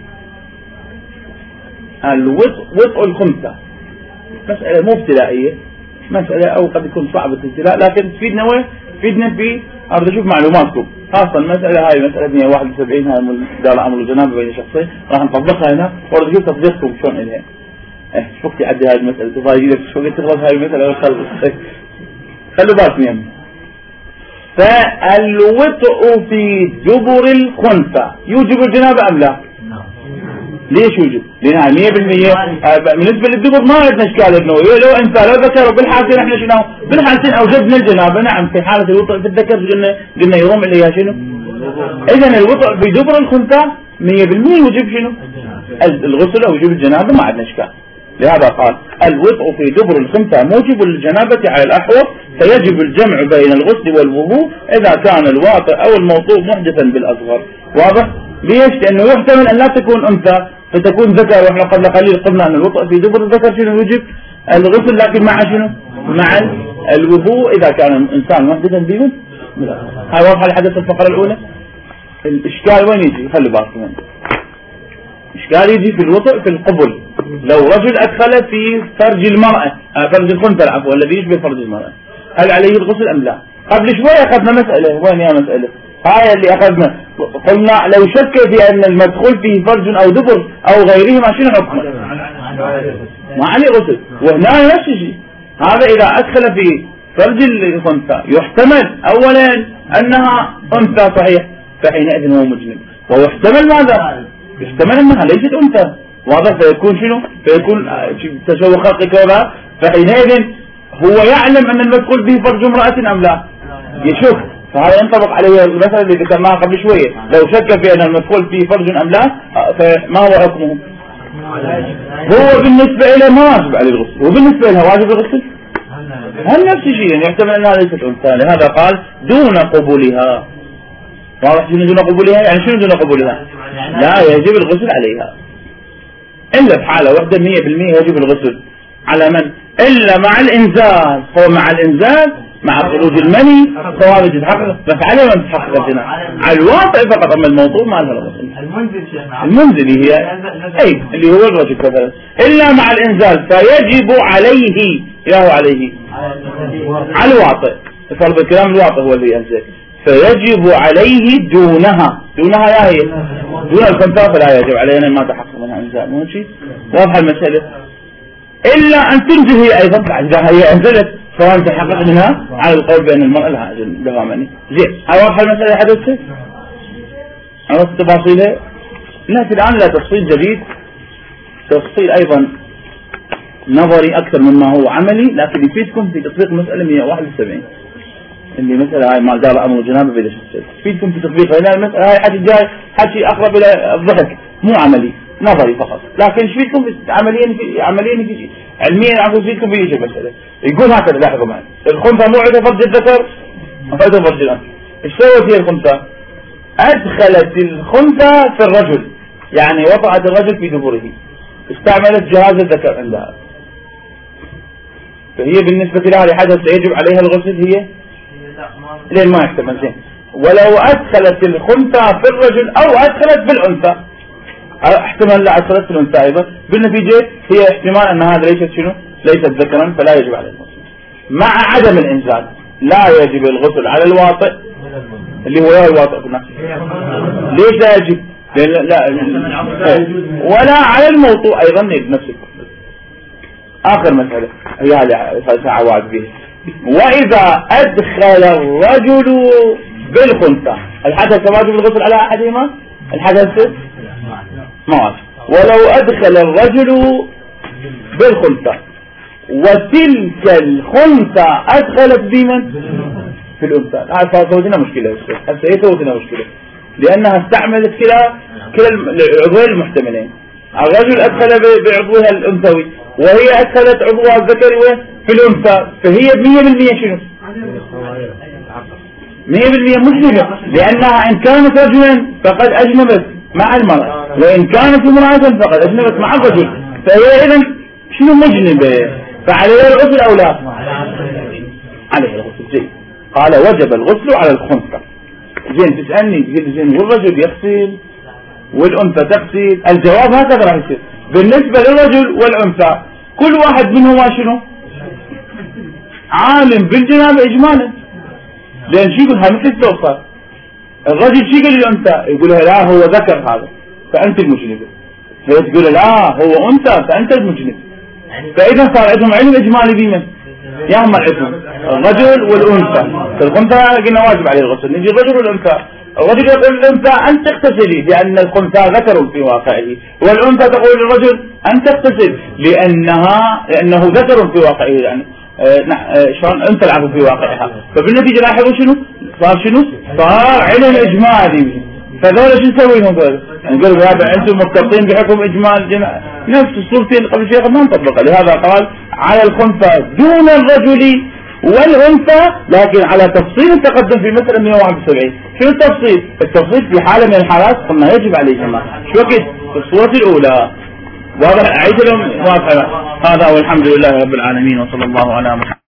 الوطء، وطء الخنثى مسألة مو ابتدائية، مسألة أو قد يكون صعبة الابتلاء، لكن تفيدنا وين؟ تفيدنا في أريد أشوف معلوماتكم. خاصة المسألة هاي مسألة مئة وواحد وسبعين هاي دار أمر الجنابة بين شخصين، راح نطبقها هنا وأريد أشوف تطبيقكم شلون إلها. إيه شو وقت يعدي هاي المسألة؟ تضايق لك شو وقت تخلص هاي المسألة وخلص. خلوا بالكم يعني. فالوطء في دبر الخنثى يوجب الجنابة أم لا؟ ليش يوجب؟ لأنها مية بالمية بالنسبة للدبر ما عندنا إشكال إنه لو أنثى لو ذكر، وبالحالتين إحنا شنو؟ بالحالتين أوجبنا الجنابة. نعم في حالة الوطء في الذكر قلنا قلنا يروم إليها شنو؟ إذا الوطء في دبر الخنثى مية بالمية يوجب شنو؟ الغسل أو يوجب الجنابة، ما عندنا إشكال. لهذا قال الوطء في دبر الخنثى موجب للجنابة على الأحوط، فيجب الجمع بين الغسل والوضوء إذا كان الواطئ أو الموطوء محدثا بالأصغر. واضح؟ ليش؟ لأنه يحتمل أن لا تكون أنثى فتكون ذكر، وإحنا قبل قليل قلنا أن الوطء في دبر الذكر شنو يوجب؟ الغسل، لكن مع شنو؟ مع الوضوء إذا كان الإنسان محدثا به. هاي واضحة لحدث الفقرة الأولى. الإشكال وين يجي؟ خلي بالكم. إشكال يجي في الوطء في القبل. لو رجل أدخل في فرج المرأة، فرج الخنثى العفو الذي يشبه فرج المرأة، هل عليه الغسل أم لا؟ قبل شوية أخذنا مسألة، وين يا مسألة؟ هاي اللي أخذنا قلنا لو شك في أن المدخول فيه فرج أو دبر أو غيرهما شنو حكمه؟ ما عليه غسل. وهنا نفس الشيء، هذا إذا أدخل في فرج الخنثى يحتمل أولا أنها أنثى صحيح، فحينئذ هو مجنب. ويحتمل ماذا؟ يحتمل أنها ليست أنثى، واضح؟ فيكون شنو؟ فيكون تشوه خلق كذا، فحينئذ هو يعلم أن المدخول به فرج امرأة أم لا؟ يشك، فهذا ينطبق عليه المسألة اللي ذكرناها قبل شوية، لو شك في أن المدخول فيه فرج أم لا فما هو حكمه؟ هو بالنسبة إليه ما واجب عليه الغسل، وبالنسبة لها واجب الغسل؟ هل نفس الشيء، يعني يحتمل أنها ليست أنثى، لهذا قال دون قبولها. واضح شنو دون قبولها؟ يعني شنو دون قبولها؟ لا يجب الغسل عليها، إلا بحالة واحدة مية بالمية يجب الغسل على من؟ إلا مع الإنزال، هو مع الإنزال مع خروج المني ثوابت تتحقق، بس على من تتحقق الجناح؟ على الواقع فقط، أما الموضوع ما له الغسل. المنزل هي أي اللي هو الرجل مثلا، إلا مع الإنزال فيجب عليه، لا هو عليه على الواقع، فرض الكلام الواقع هو اللي ينزل، فيجب عليه دونها، دونها يا هي دون الخنثى فلا يجب علينا ما تحقق منها إنزال، مو شيء واضح المسألة. إلا أن تنزل هي أيضا بعد هي أنزلت سواء تحقق منها على القول بأن المرأة لها لها مني. زين، هل واضح المسألة حدثت؟ عرفت تفاصيلها؟ نأتي الآن إلى تفصيل جديد، تفصيل أيضا نظري أكثر مما هو عملي، لكن يفيدكم في تطبيق مسألة مئة وواحد وسبعين اللي مثلا هاي مال دار أمر الجنابة بلا شك، يفيدكم في تطبيقها، لأن المسألة هاي حكي جاي حكي أقرب إلى الضحك، مو عملي، نظري فقط، لكن يفيدكم في عمليا في عمليا في علميا عفوا يفيدكم في شيء المسألة. يقول هكذا، لاحظوا معي، الخنثى مو عندها فرج الذكر وعندها فرج الأنثى. ايش سوت هي الخنثى؟ أدخلت الخنثى في الرجل، يعني وضعت الرجل في دبره، استعملت جهاز الذكر عندها، فهي بالنسبة لها لحدث يجب عليها الغسل هي لين ما يحتمل. زين، ولو أدخلت الخنثى في الرجل أو أدخلت بالأنثى، احتمال لا أدخلت في الأنثى أيضا، بالنتيجة هي احتمال أن هذا ليست شنو؟ ليست ذكرا، فلا يجب عليه الغسل مع عدم الإنزال. لا يجب الغسل على الواطئ اللي هو الواطئ في نفسه. ليش لا يجب؟ لا, لا ولا على الموطوء أيضا بنفس الوقت. آخر مسألة هي هذه سأعود بها. وإذا أدخل الرجل بالخنثى، الحدث واجب الغسل على أحدهما؟ الحدث ما واجب. ولو أدخل الرجل بالخنثى وتلك الخنثى أدخلت بمن؟ في الأنثى. هذا سوتنا مشكلة، هسه هي سوتنا مشكلة، لأنها استعملت كلا كلا العضوين المحتملين. الرجل أدخل بعضوها الأنثوي وهي أدخلت عضوها الذكري في الأنثى، فهي مية بالمية شنو؟ مية بالمية مسلمة، لأنها إن كانت رجلا فقد أجنبت مع المرأة، وإن كانت امرأة فقد أجنبت مع الرجل، فهي إذن شنو مجنبة؟ فعليها الغسل أو لا؟ عليها الغسل. زين، قال وجب الغسل على الخنثى. زين، تسألني تقول زين والرجل يغسل والأنثى تغسل؟ الجواب هكذا راح يصير بالنسبة للرجل والأنثى، كل واحد منهما شنو؟ عالم بالجنابة إجمالا، لأن شو يقول؟ ها مثل التوصل، الرجل شو يقول للأنثى؟ يقول لها لا هو ذكر هذا فأنت المجنبة، هي تقول لا هو أنثى فأنت المجنب، فإذا صار عندهم علم إجمالي بمن؟ يا هم العلم الرجل والأنثى. الخنثى قلنا واجب عليه الغسل، نجي الرجل والأنثى، الرجل يقول للأنثى أن تغتسلي لأن الخنثى ذكر في واقعه، والأنثى تقول للرجل أن تغتسل لأنها لأنه ذكر في واقعه، يعني شلون أنت العفو في واقعها، فبالنتيجة لاحظوا شنو صار؟ شنو صار؟ علم إجمالي. فذولا شو نسوي لهم ذولا؟ نقول هذا أنتم متفقين بحكم إجمال جماع. نفس الصورتين قبل شيء ما نطبقها، لهذا قال على الخنثى دون الرجل والأنثى، لكن على تفصيل التقدم في مسألة مئة وواحد وسبعين. شنو التفصيل؟ التفصيل في حالة من الحالات قلنا يجب عليه جماع. شو وقت؟ في الصورة الأولى. واضح؟ أعيد لهم واضح. هذا والحمد لله رب العالمين، وصلى الله على محمد.